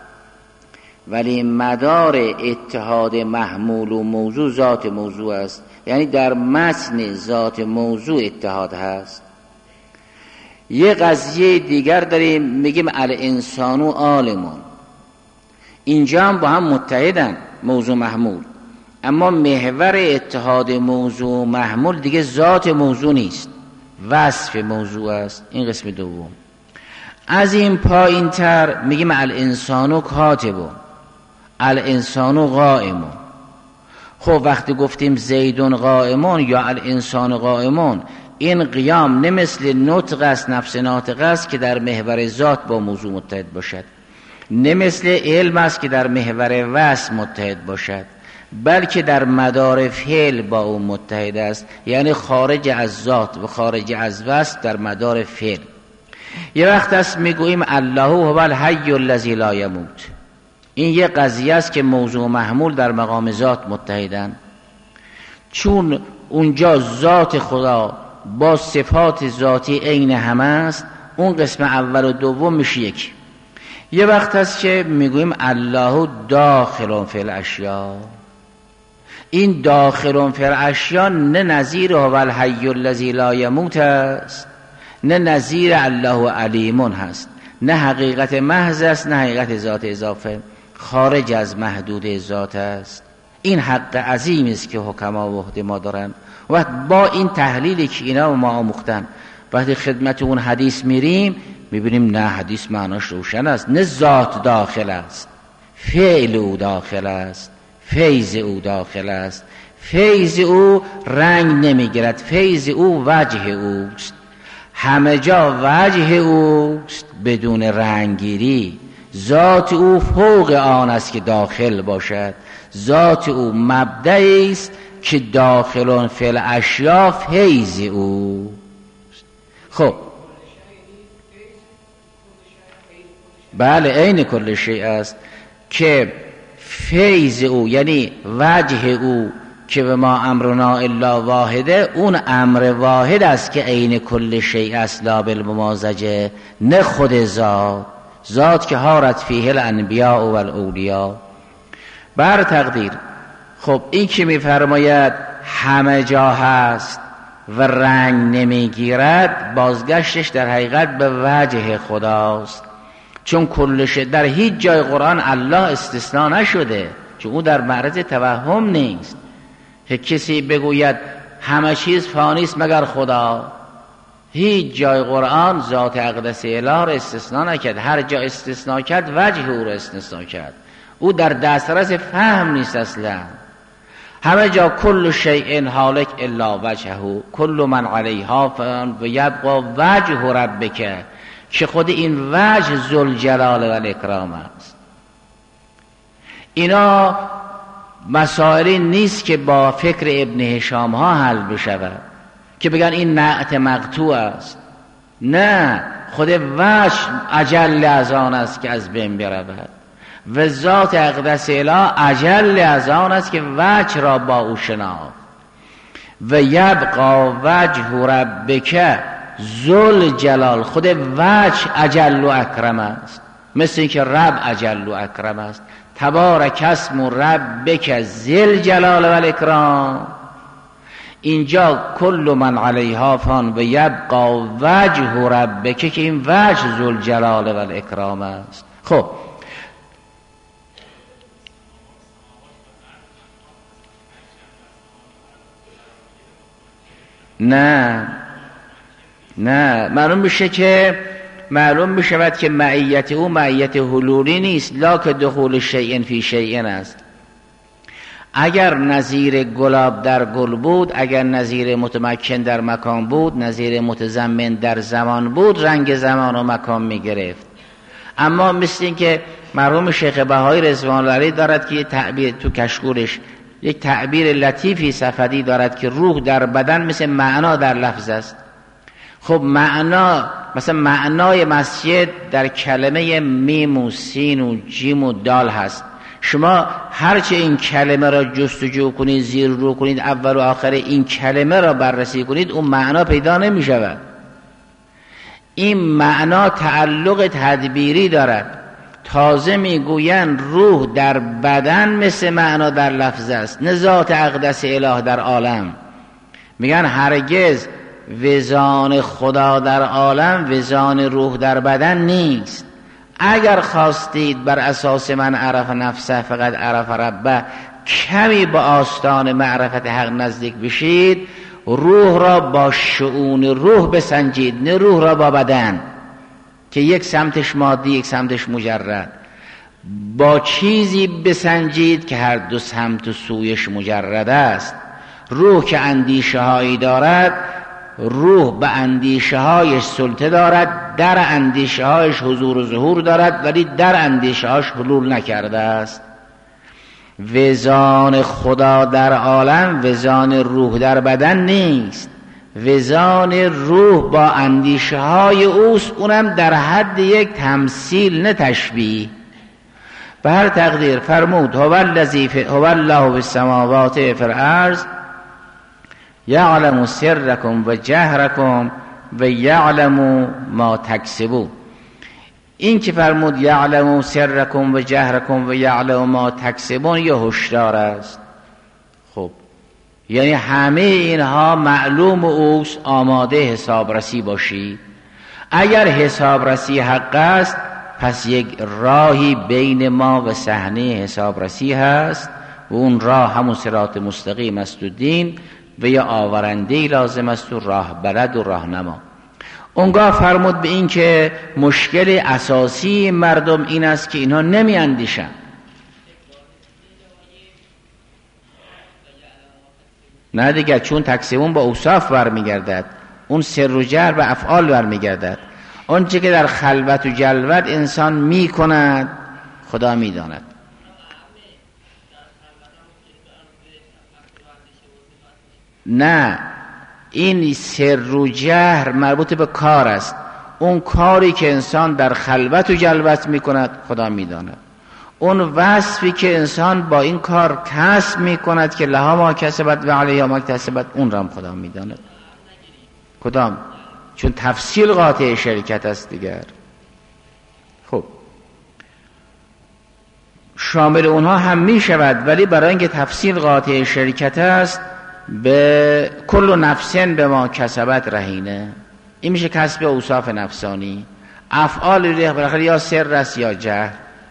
Speaker 2: ولی مدار اتحاد محمول و موضوع ذات موضوع است، یعنی در متن ذات موضوع اتحاد هست. یه قضیه دیگر داریم میگیم الانسان و عالمون، اینجا هم با هم متحدن موضوع محمول، اما محور اتحاد موضوع محمول دیگه ذات موضوع نیست، وصف موضوع است. این قسم دوم. از این پایین تر میگیم الانسان کاتبون، الانسان قائمون. خب وقتی گفتیم زیدون قائمون یا الانسان قائمون، این قیام نه مثل نطق است، نفس ناطق است که در محور ذات با موضوع متحد باشد، نه مثل علم است که در محور وصف متحد باشد، بلکه در مدار فعل با او متحد است، یعنی خارج از ذات و خارج از وصف در مدار فعل. یه وقت است میگوییم الله هو الحی الذی لا یموت، این یه قضیه است که موضوع و محمول در مقام ذات متحدن، چون اونجا ذات خدا با صفات ذاتی عین هم است، اون قسم اول و دوم میشه یک. یه وقت هست که میگوییم الله داخل فی الاشیاء، این داخل فی الاشیاء نه نظیر هو الحی الذی لا یموت است، نه نظیر الله علیمون هست، نه حقیقت محض است، نه حقیقت ذات اضافه، خارج از محدود ذات است. این حق عظیمی است که حکما و حکما دارن. و با این تحلیلی که اینا ما آموختن، وقتی خدمت اون حدیث میریم میبینیم نه، حدیث معناش روشن است، نه ذات داخل است، فعل او داخل است، فیض او داخل است. فیض او رنگ نمیگیرد، فیض او وجه اوست، همه جا وجه اوست بدون رنگگیری. ذات او فوق آن است که داخل باشد، ذات او مبدعی است که داخلون فی الاشیاء فیض او. خب بله عین کل شیء است که فیض او یعنی وجه او
Speaker 3: که به ما امرنا الا واحده، اون امر واحد است که عین کل شیء است لا بالممازجه، نه خود ذات، ذات که حارت فیه الانبیاء و الاولیا. بر تقدیر خب این که میفرماید همه جا هست و رنگ نمیگیرد، بازگشتش در حقیقت به وجه خداست، چون کلش در هیچ جای قرآن الله استثناء نشده، چون او در معرض توهم نیست که کسی بگوید همه چیز فانی است مگر خدا. هیچ جای قرآن ذات اقدس اله را استثناء نکرد، هر جا استثناء کرد وجه او را استثناء کرد، او در دسترس فهم نیست اصلا. همه جا کل شیء هالک الا وجهه کل من علیها فان و یبقى وجه ربک، که خود این وجه ذوالجلال و الاکرام است. اینا مسائلی نیست که با فکر ابن هشام ها حل بشود که بگن این نعت مقطوع است، نه، خود وجه اجل از آن است که از بین برود و ذات اقدس اله اجل از آن است که وجه را با او شناخت. و یبقى وجه ربک ذوالجلال، خود وجه اجل و اکرم است، مثل اینکه رب اجل و اکرم است. تبارک اسم ربک ذی الجلال و الاکرام. اینجا کل من علیها فان و یبقى وجه ربک، که این وجه ذوالجلال و الاکرام است. خب نه نه معلوم بشه که معلوم بشود که معیت او معیت حلولی نیست، لا که دخول شیء فی شیء است. اگر نظیر گلاب در گل بود، اگر نظیر متمکن در مکان بود، نظیر متضمن در زمان بود، رنگ زمان و مکان می گرفت. اما مثل این که مرحوم شیخ بهایی رضوان الله علیه دارد که یه تعبیر تو کشکولش یک تعبیر لطیفی صفدی دارد که روح در بدن مثل معنا در لفظ است. خب معنا مثلا معنای مسجد در کلمه میم و سین و جیم و دال هست. شما هرچه این کلمه را جستجو کنید، زیر رو کنید، اول و آخر این کلمه را بررسی کنید، اون معنا پیدا نمی شود. این معنا تعلق تدبیری دارد. تازه میگویند روح در بدن مثل معنا در لفظ است، نه ذات اقدس اله در عالم. میگن هرگز وزان خدا در عالم وزان روح در بدن نیست. اگر خواستید بر اساس من عرف نفسه فقط عرف ربه کمی با آستان معرفت حق نزدیک بشید، روح را با شؤون روح بسنجید، نه روح را با بدن که یک سمتش مادی یک سمتش مجرد. با چیزی بسنجید که هر دو سمت و سویش مجرد است. روح که اندیشه هایی دارد، روح به اندیشه هایش سلطه دارد، در اندیشه هایش حضور و ظهور دارد، ولی در اندیشه هایش حلول نکرده است. وزان خدا در عالم وزان روح در بدن نیست. وزان روح با اندیشه های اوست، اونم در حد یک تمثیل نه تشبیه. به هر تقدیر فرمود هو الذی هو الله فی السماوات فی الارض یعلم سرکم و جهرکم و یعلم ما تکسبون. این که فرمود یعلم سرکم و جهرکم و یعلم ما تکسبون یه هشدار است. خب یعنی همه اینها معلوم اوست، آماده حسابرسی باشی. اگر حسابرسی حق است پس یک راهی بین ما و صحنه حسابرسی هست و اون راه همون صراط مستقیم است و دین و یا آورندهی لازم است و راه بلد و راهنما. اونگاه فرمود به این که مشکل اساسی مردم این است که اینها نمی اندیشن. نه دیگه، چون تکسیمون با اوصاف برمیگردد، اون سر و جر به افعال برمیگردد. اون چه که در خلوت و جلوت انسان می کند خدا می داند. نه، این سر و جهر مربوط به کار است. اون کاری که انسان در خلوت و جلوت می کند خدا می داند. اون وصفی که انسان با این کار کسب می کند که لها ما کسبت و علیها ما اکتسبت، اون را هم خدا می داند. کدام؟ چون تفصیل قاطع شرکت است دیگر. خب شامل اونها هم می شود، ولی برای اینکه تفصیل قاطع شرکت است به کل نفسن به ما کسبت رهینه. این میشه کسب اوصاف نفسانی. افعال بالاخره یا سر است یا جهر.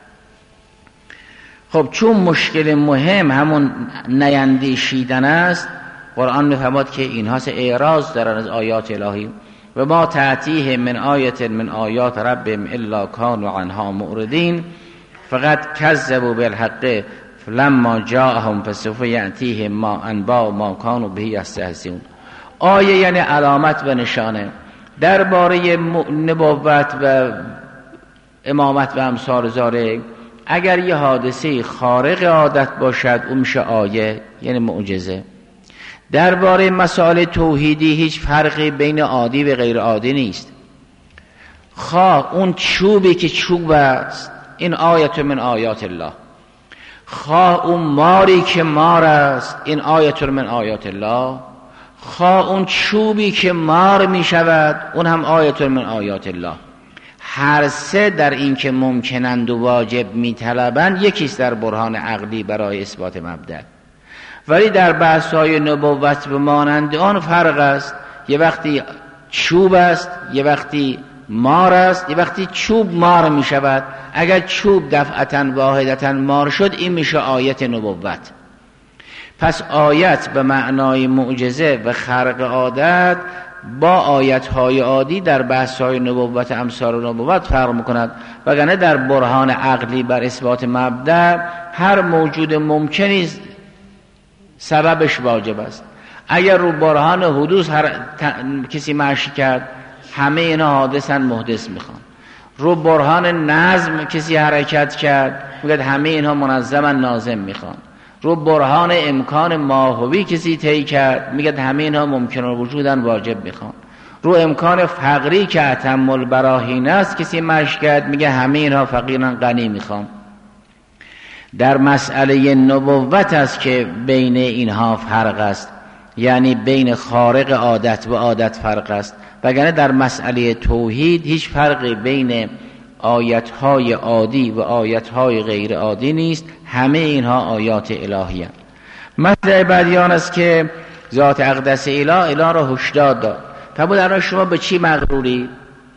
Speaker 3: خب چون مشکل مهم همون نیندیشیدن است، قرآن میفرماد که اینها سه اعراض دارن از آیات الهی. و ما تأتیه من آیت من آیات ربهم الا کانوا عنها معرضین فقط کذبوا بالحق فلما جاءهم فسوف یأتیهم ما انباء ما کانوا به یستهزئون. آیه یعنی علامت و نشانه درباره نبوت و امامت و امثال ذالک. اگر یه حادثه خارق عادت باشد اون میشه آیه، یعنی معجزه. درباره مسائل توحیدی هیچ فرقی بین عادی و غیر عادی نیست. خواه اون چوبی که چوب است، این آیت من آیات الله. خواه اون ماری که مار است، این آیت من آیات الله. خواه اون چوبی که مار می شود، اون هم آیت من آیات الله. هر سه در این که ممکنند و واجب می طلبند، یکیست در برهان عقلی برای اثبات مبدأ. ولی در بحث‌های نبوت و مانند آن فرق است. یه وقتی چوب است، یه وقتی مار است، یه وقتی چوب مار می شود. اگر چوب دفعتاً واحدتاً مار شد، این میشه آیت نبوت. پس آیت به معنای معجزه و خرق عادت با آیت‌های عادی در بحث‌های نبوت امثال نبوت فرق می‌کند. وگرنه در برهان عقلی بر اثبات مبدأ هر موجود ممکنی سببش واجب است. اگر رو برهان حدوث هر ت... کسی معشی کرد، همه اینا حادثن محدث میخوان. رو برهان نظم کسی حرکت کرد، میگه همه اینها منظمن ناظم میخوان. رو برهان امکان ماهوی کسی طی کرد، میگه همه اینها ممکن الوجودن واجب میخوان. رو امکان فقری که اتم البراهین است کسی مشی کرد، میگه همه اینها فقیرن غنی میخوان. در مسئله نبوت است که بین اینها فرق است، یعنی بین خارق عادت و عادت فرق است. وگرنه در مسئله توحید هیچ فرقی بین آیت‌های عادی و آیت‌های غیر عادی نیست. همه اینها آیات الهی هستند. مطلع بعدیان است که ذات اقدس اله اله را هشدار داد. فرمود الان شما به چی مغروری؟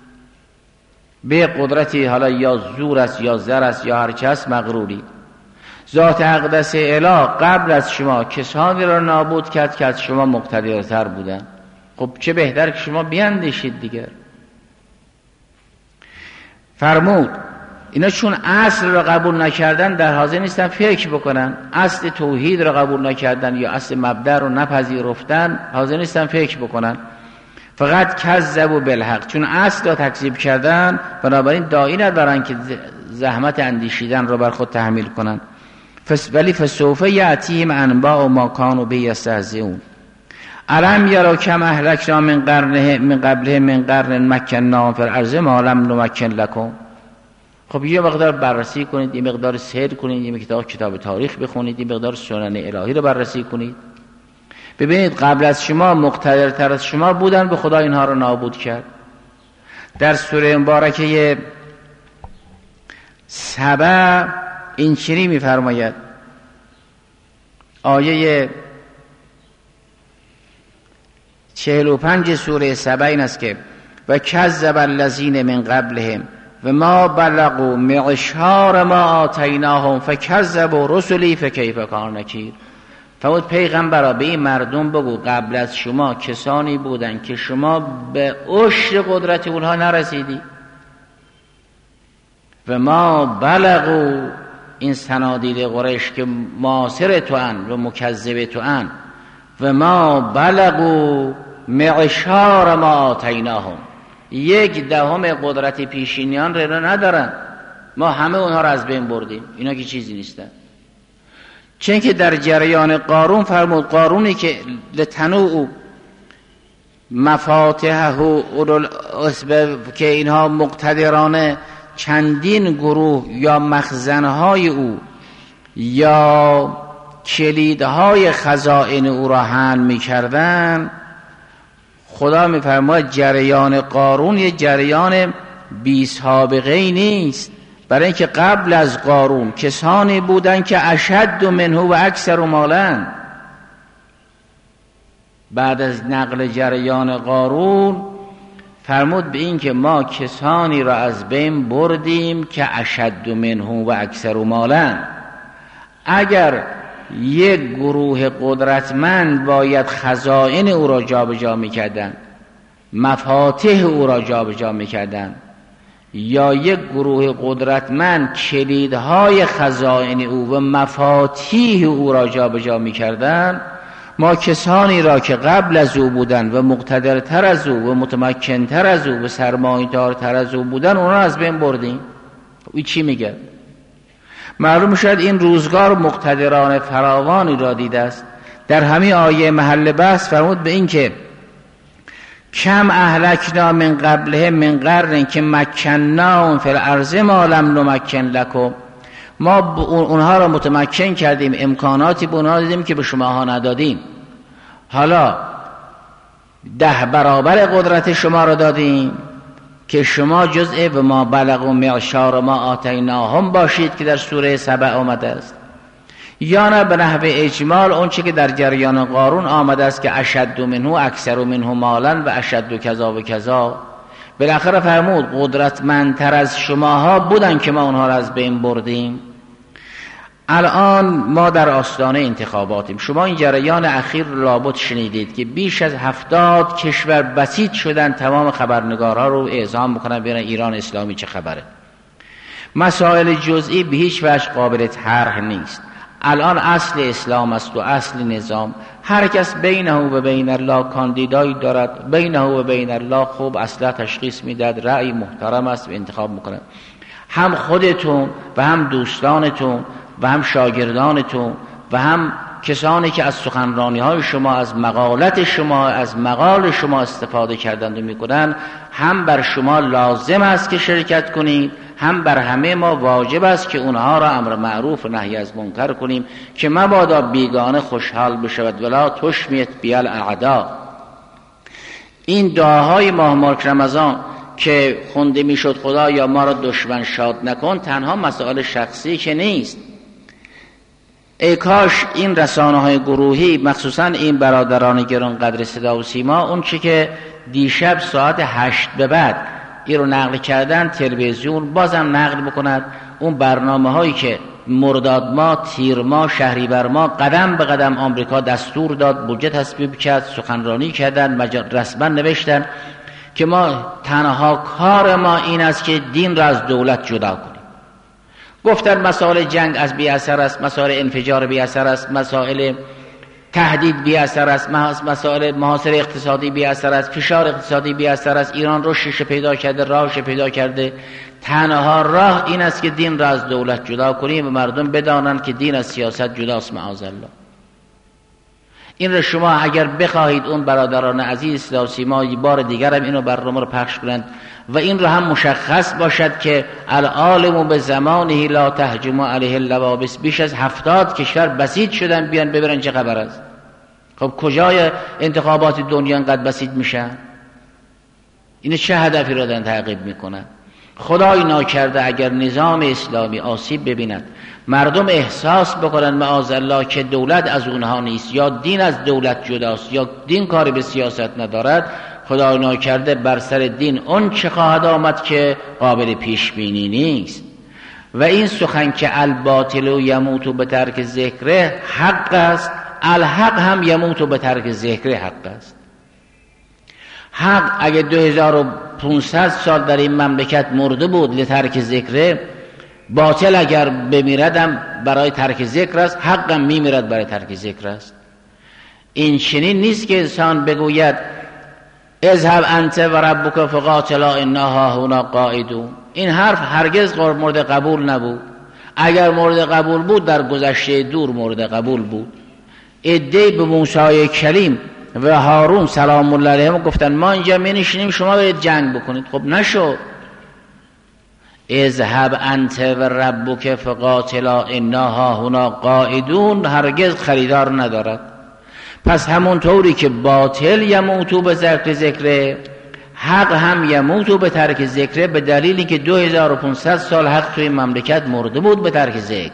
Speaker 3: به قدرتی، حالا یا زور است یا زر است یا هر چه است، مغروری. ذات اقدس اله قبل از شما کسانی را نابود کرد که از شما مقتدرتر بودن. خب چه بهتر که شما بیندیشید دیگر. فرمود اینا چون اصل را قبول نکردن در حاضر نیستن فکر بکنن. اصل توحید را قبول نکردن یا اصل مبدأ رو نپذیرفتن، حاضر نیستن فکر بکنن. فقط کذبوا بالحق، چون اصل را تکذیب کردن بنابراین داعی ندارن که زحمت اندیشیدن را بر خود تحمیل کنن. ولی فسوف یأتیهم انباء ما کانوا به یستهزئون. الم یروا کم اهلکنا من قرن من قبله من قرن مکناهم فی الارض ما لم نمکن لکم. خب یه مقدار بررسی کنید، یه مقدار سیر کنید، یه مقدار کتاب تاریخ بخونید، یه مقدار سنن الهی رو بررسی کنید. ببینید قبل از شما مقتدرتر از شما بودن، به خدا اینها رو نابود کرد. در سوره مبارکه سبع این چنین می‌فرماید، آیه چهل و پنج سوره سبع این است که و کذب الذین من قبلهم و ما بلغوا معشار ما آتیناهم فکذبوا رسلی فکیف کان نکیر. فرمود پیغمبرا به این مردم بگو قبل از شما کسانی بودن که شما به عشر قدرت اونها نرسیدی. و ما بلغوا، این صنادید قریش که معاصر تو ان و مکذب تو ان، و ما بلغوا معشار ما آتیناهم، یک دهم قدرت پیشینیان را ندارن. ما همه اونها را از بین بردیم، اینا که چیزی نیستن. چون که در جریان قارون فرمود قارونی که لتنوع مفاتحه اولو الاسباب، که اینها مقتدرانه چندین گروه یا مخزنهای او یا کلیدهای خزائن او را حمل می کردن، خدا می فرماید جریان قارون یه جریان بی سابقه نیست، برای اینکه قبل از قارون کسانی بودن که اشد منه و اکثر مالا. بعد از نقل جریان قارون فرمود به این که ما کسانی را از بین بردیم که اشد منه و اکثر مالا. اگر یک گروه قدرتمند باید خزائن او را جابجا می‌کردند، مفاتیح او را جابجا می‌کردند، یا یک گروه قدرتمند کلیدهای خزائن او و مفاتیح او را جابجا می‌کردند، ما کسانی را که قبل از او بودن و مقتدرتر از او و متمکنتر از او و سرمایه‌دارتر از او بودن، اونا از بین بردیم. این چی میگه؟ معلوم شد این روزگار مقتدران فراوانی را دیده است. در همین آیه محل بحث فرمود به این که کم اهلکنا من قبله من قرن که مکناهم فی الارض ما لم نمکن لکم، ما اونها را متمکن کردیم، امکاناتی به اونها دادیم که به شماها ندادیم. حالا ده برابر قدرت شما را دادیم که شما جزء و ما بلغوا معشار ما آتیناهم باشید که در سوره سبع آمده است، یا نه به نحو اجمال اون چه که در جریان قارون آمده است که اشد منه اکثر منه مالا و اشد کذا و کذا. بالاخره فرمود قدرتمندتر از شماها بودن که ما اونها را از بین بردیم. الان ما در آستانه انتخاباتیم. شما این جریان اخیر لابد شنیدید که بیش از هفتاد کشور بسیط شدن، تمام خبرنگارها رو اعزام میکنن ببینن ایران اسلامی چه خبره. مسائل جزئی به هیچ وجه قابل طرح نیست. الان اصل اسلام است و اصل نظام. هر کس بینه و بین الله کاندیدایی دارد، بینه و بین الله خوب اصلا تشخیص میداد، رأی محترم است و انتخاب میکنه. هم خودتون و هم دوستانتون و هم شاگردانتون و هم کسانی که از سخنرانی های شما، از مقالت شما، از مقال شما استفاده کردند و میکنند، هم بر شما لازم است که شرکت کنید، هم بر همه ما واجب است که اونها را امر معروف و نهی از منکر کنیم که مبادا بیگانه خوشحال بشود ولا تشمیت بیال اعدا. این دعاهای ماه مبارک رمضان که خونده میشد خدا یا ما را دشمن شاد نکن، تنها مسائل شخصی که نیست. ای کاش این رسانه های گروهی، مخصوصا این برادران گران قدر صدا و سیما، اون چی که دیشب ساعت هشت به بعد این رو نقل کردن تلویزیون، بازم نقل بکند. اون برنامه هایی که مرداد ما، تیر ما، شهریور ما، قدم به قدم آمریکا دستور داد، بودجه تصویب کرد، سخنرانی کردن، رسما نوشتن که ما تنها کار ما این است که دین را از دولت جدا کنیم. گفتن مسائل جنگ از بی اثر است، مسائل انفجار بی اثر است، مسائل تهدید بی اثر است، مسائل محاصره اقتصادی بی اثر است، فشار اقتصادی بی اثر است، ایران رشدش پیدا کرده، راهش پیدا کرده. تنها راه این است که دین را از دولت جدا کنیم و مردم بدانند که دین از سیاست جداست معاذالله. این را شما اگر بخواهید اون برادران عزیز صدا و سیما بار دیگر هم اینو برنامه رو پخش کنند و این را هم مشخص باشد که العالم به زمانه لا تهجم علیه اللوابس، بیش از هفتاد کشور بسیط شدن، بیان ببرن چه خبر است. خب کجای انتخابات دنیا انقدر بسیط میشن؟ این چه هدفی را دارن تعقیب میکنن؟ خدای ناکرده اگر نظام اسلامی آسیب ببیند، مردم احساس بکنن معاذالله که دولت از اونها نیست یا دین از دولت جداست یا دین کاری به سیاست ندارد، خدای ناکرده بر سر دین اون چه خواهد آمد که قابل پیش بینی نیست. و این سخن که الباطل و یموت به ترک ذکره حق است، الحق هم یموت به ترک ذکره حق است. حق اگه دو هزار و پانصد سال در این مملکت مرده بود لترک ذکره، باطل اگر بمیردم برای ترک ذکر است، حقم میمیرد برای ترک ذکر است. این چنین نیست که انسان بگوید اذهب انت و ربک فقاتلا انا هاهنا قاعدون. این حرف هرگز مورد قبول نبود. اگر مورد قبول بود در گذشته دور مورد قبول بود. عده‌ای به موسی کلیم و هارون سلام الله علیهم گفتن ما اینجا می نشینیم شما برید جنگ بکنید. خب نشد. اذهب انت و ربک فقاتلا انا هاهنا قاعدون هرگز خریدار ندارد. پس همونطوری که باطل یموتو به ترک ذکره، حق هم یموتو به ترک ذکره، به دلیلی که دو هزار و پانصد سال حق توی مملکت مرده بود به ترک ذکر.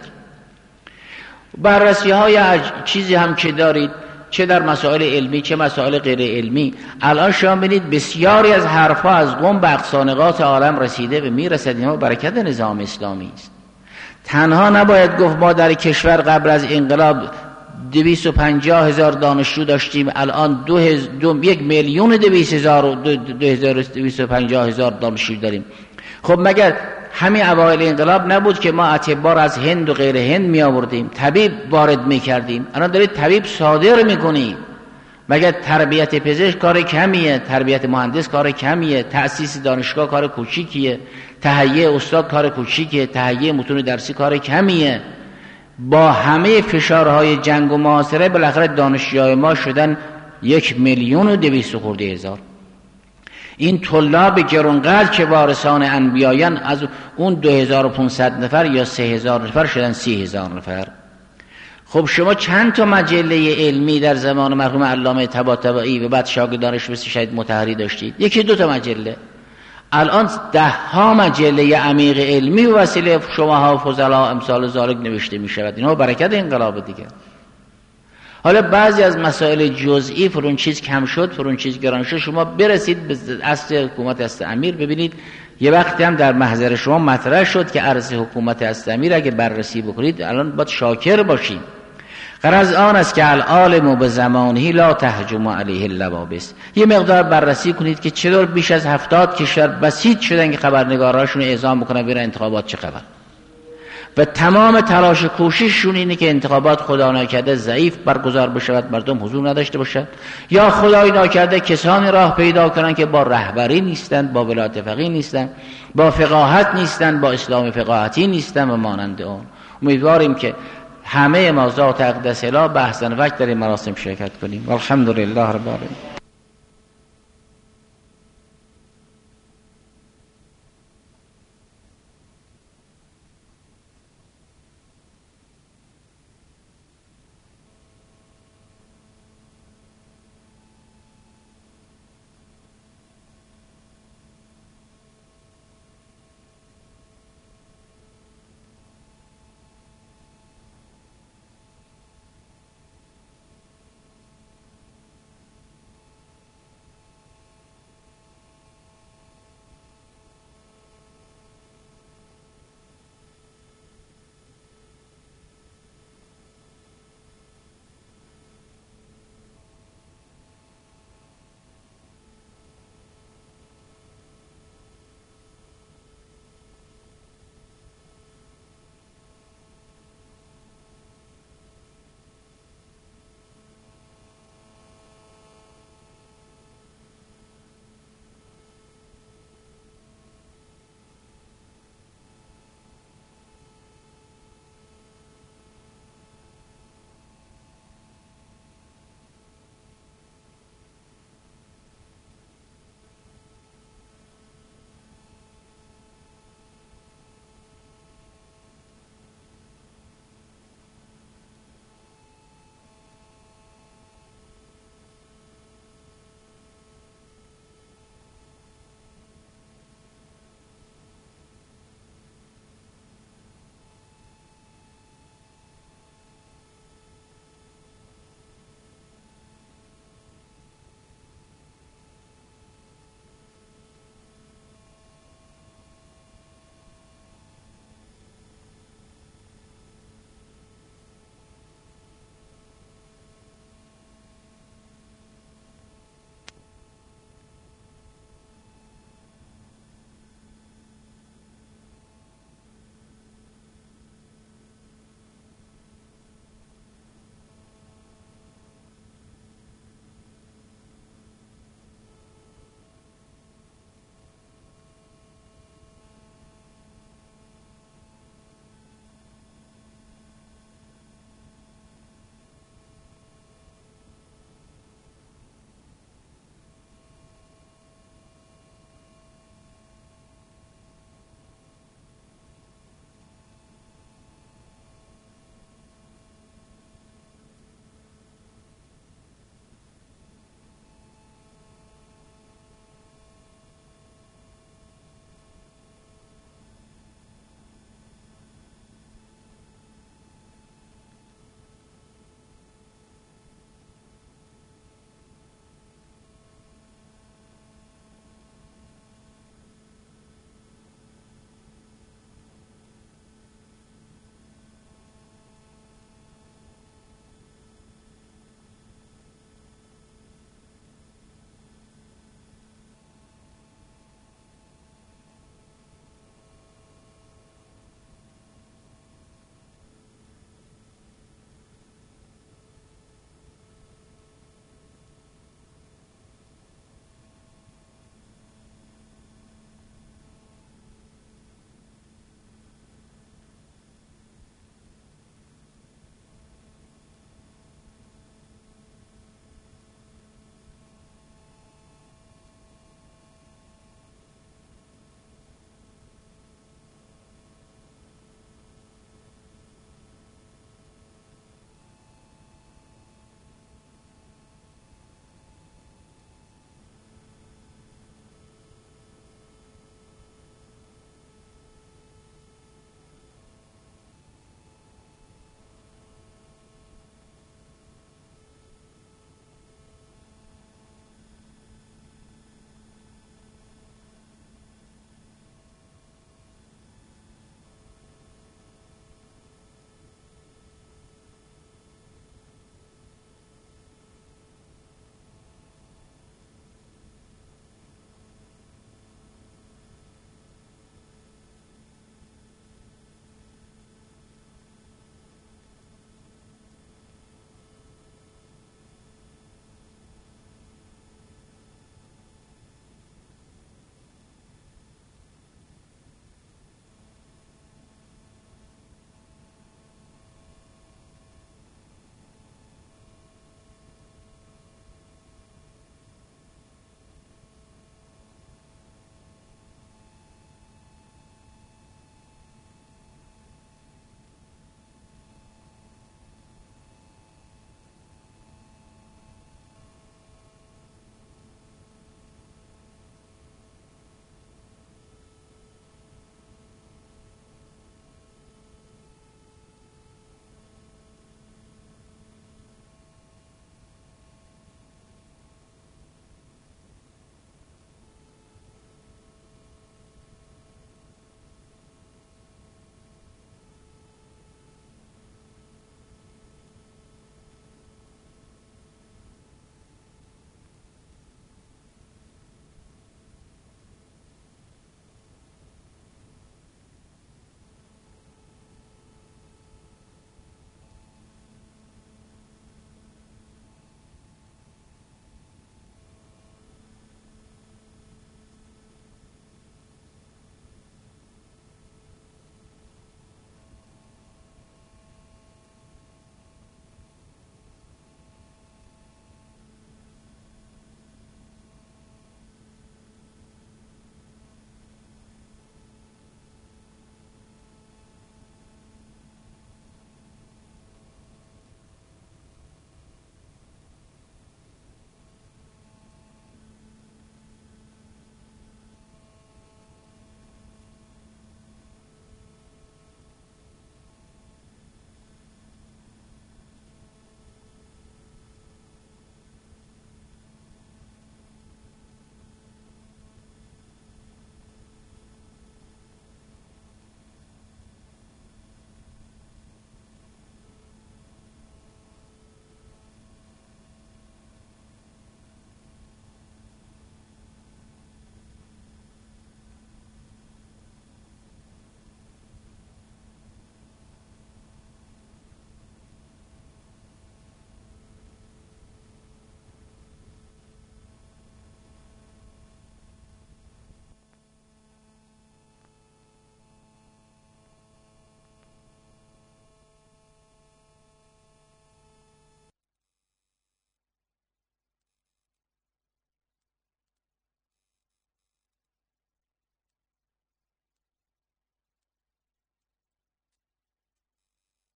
Speaker 3: بررسی های چیزی هم که دارید، چه در مسائل علمی چه مسائل غیر علمی، الان شما ببینید بسیاری از حرفا از قم به اقصانقاط عالم رسیده و میرسد. اینها برکت نظام اسلامی است. تنها نباید گفت ما در کشور قبل از انقلاب دویست و پنجاه هزار دانشجو داشتیم، الان دو هز... دو... یک میلیون دویست هزار دو... دو هزار دویست و پنجاه هزار دانشجو داریم. خب مگر همین اوایل انقلاب نبود که ما اطباء از هند و غیر هند می آوردیم، طبیب وارد می کردیم؟ الان دارید طبیب صادر می کنیم. مگر تربیت پزشک کار کمیه؟ تربیت مهندس کار کمیه؟ تأسیس دانشگاه کار کوچیکیه؟ تهیه استاد کار کوچیکیه؟ تهیه متون درسی کار کمیه؟ با همه فشارهای جنگ و محاصره بالاخره دانشجوهای ما شدن یک میلیون و دویست خورده هزار. این طلاب گرانقدر که وارثان انبیایان، از اون دو هزار و پانصد نفر یا سه هزار نفر شدن سی هزار نفر. خب شما چند تا مجله علمی در زمان مرحوم علامه طباطبایی و بعد شاگردانش مثل شهید مطهری داشتید؟ یکی دو تا مجله. الان ده ها مجله عمیق علمی و وسیله شماها فضلا امثال ذالک نوشته می شود. اینها برکت انقلاب دیگه. حالا بعضی از مسائل جزئی، فرون چیز کم شد، فرون چیز گران شد، شما برسید به اصل حکومت است امیر. ببینید یه وقتی هم در محضر شما مطرح شد که عرض حکومت است امیر اگه بررسی بکنید الان باید شاکر باشید. غرض آن است که العالم به زمانه لا تهجم علیه اللوابس. یه مقدار بررسی کنید که چطور بیش از هفتاد کشور بسیط شدن که خبرنگاراشون اعزام بکنن برای انتخابات چه خبر، و تمام تلاش کوشششون اینه که انتخابات خدا ناکرده ضعیف برگزار بشود، مردم حضور نداشته باشد، یا خدای ناکرده کسانی راه پیدا کنن که با رهبری نیستند، با ولایت فقیه نیستند، با فقاهت نیستند، با اسلام فقاهتی نیستند و مانند اون. امیدواریم که همه ما ذات اقدس اله به احسن وجه در این مراسم شرکت کنیم. الحمدلله رب العالمین.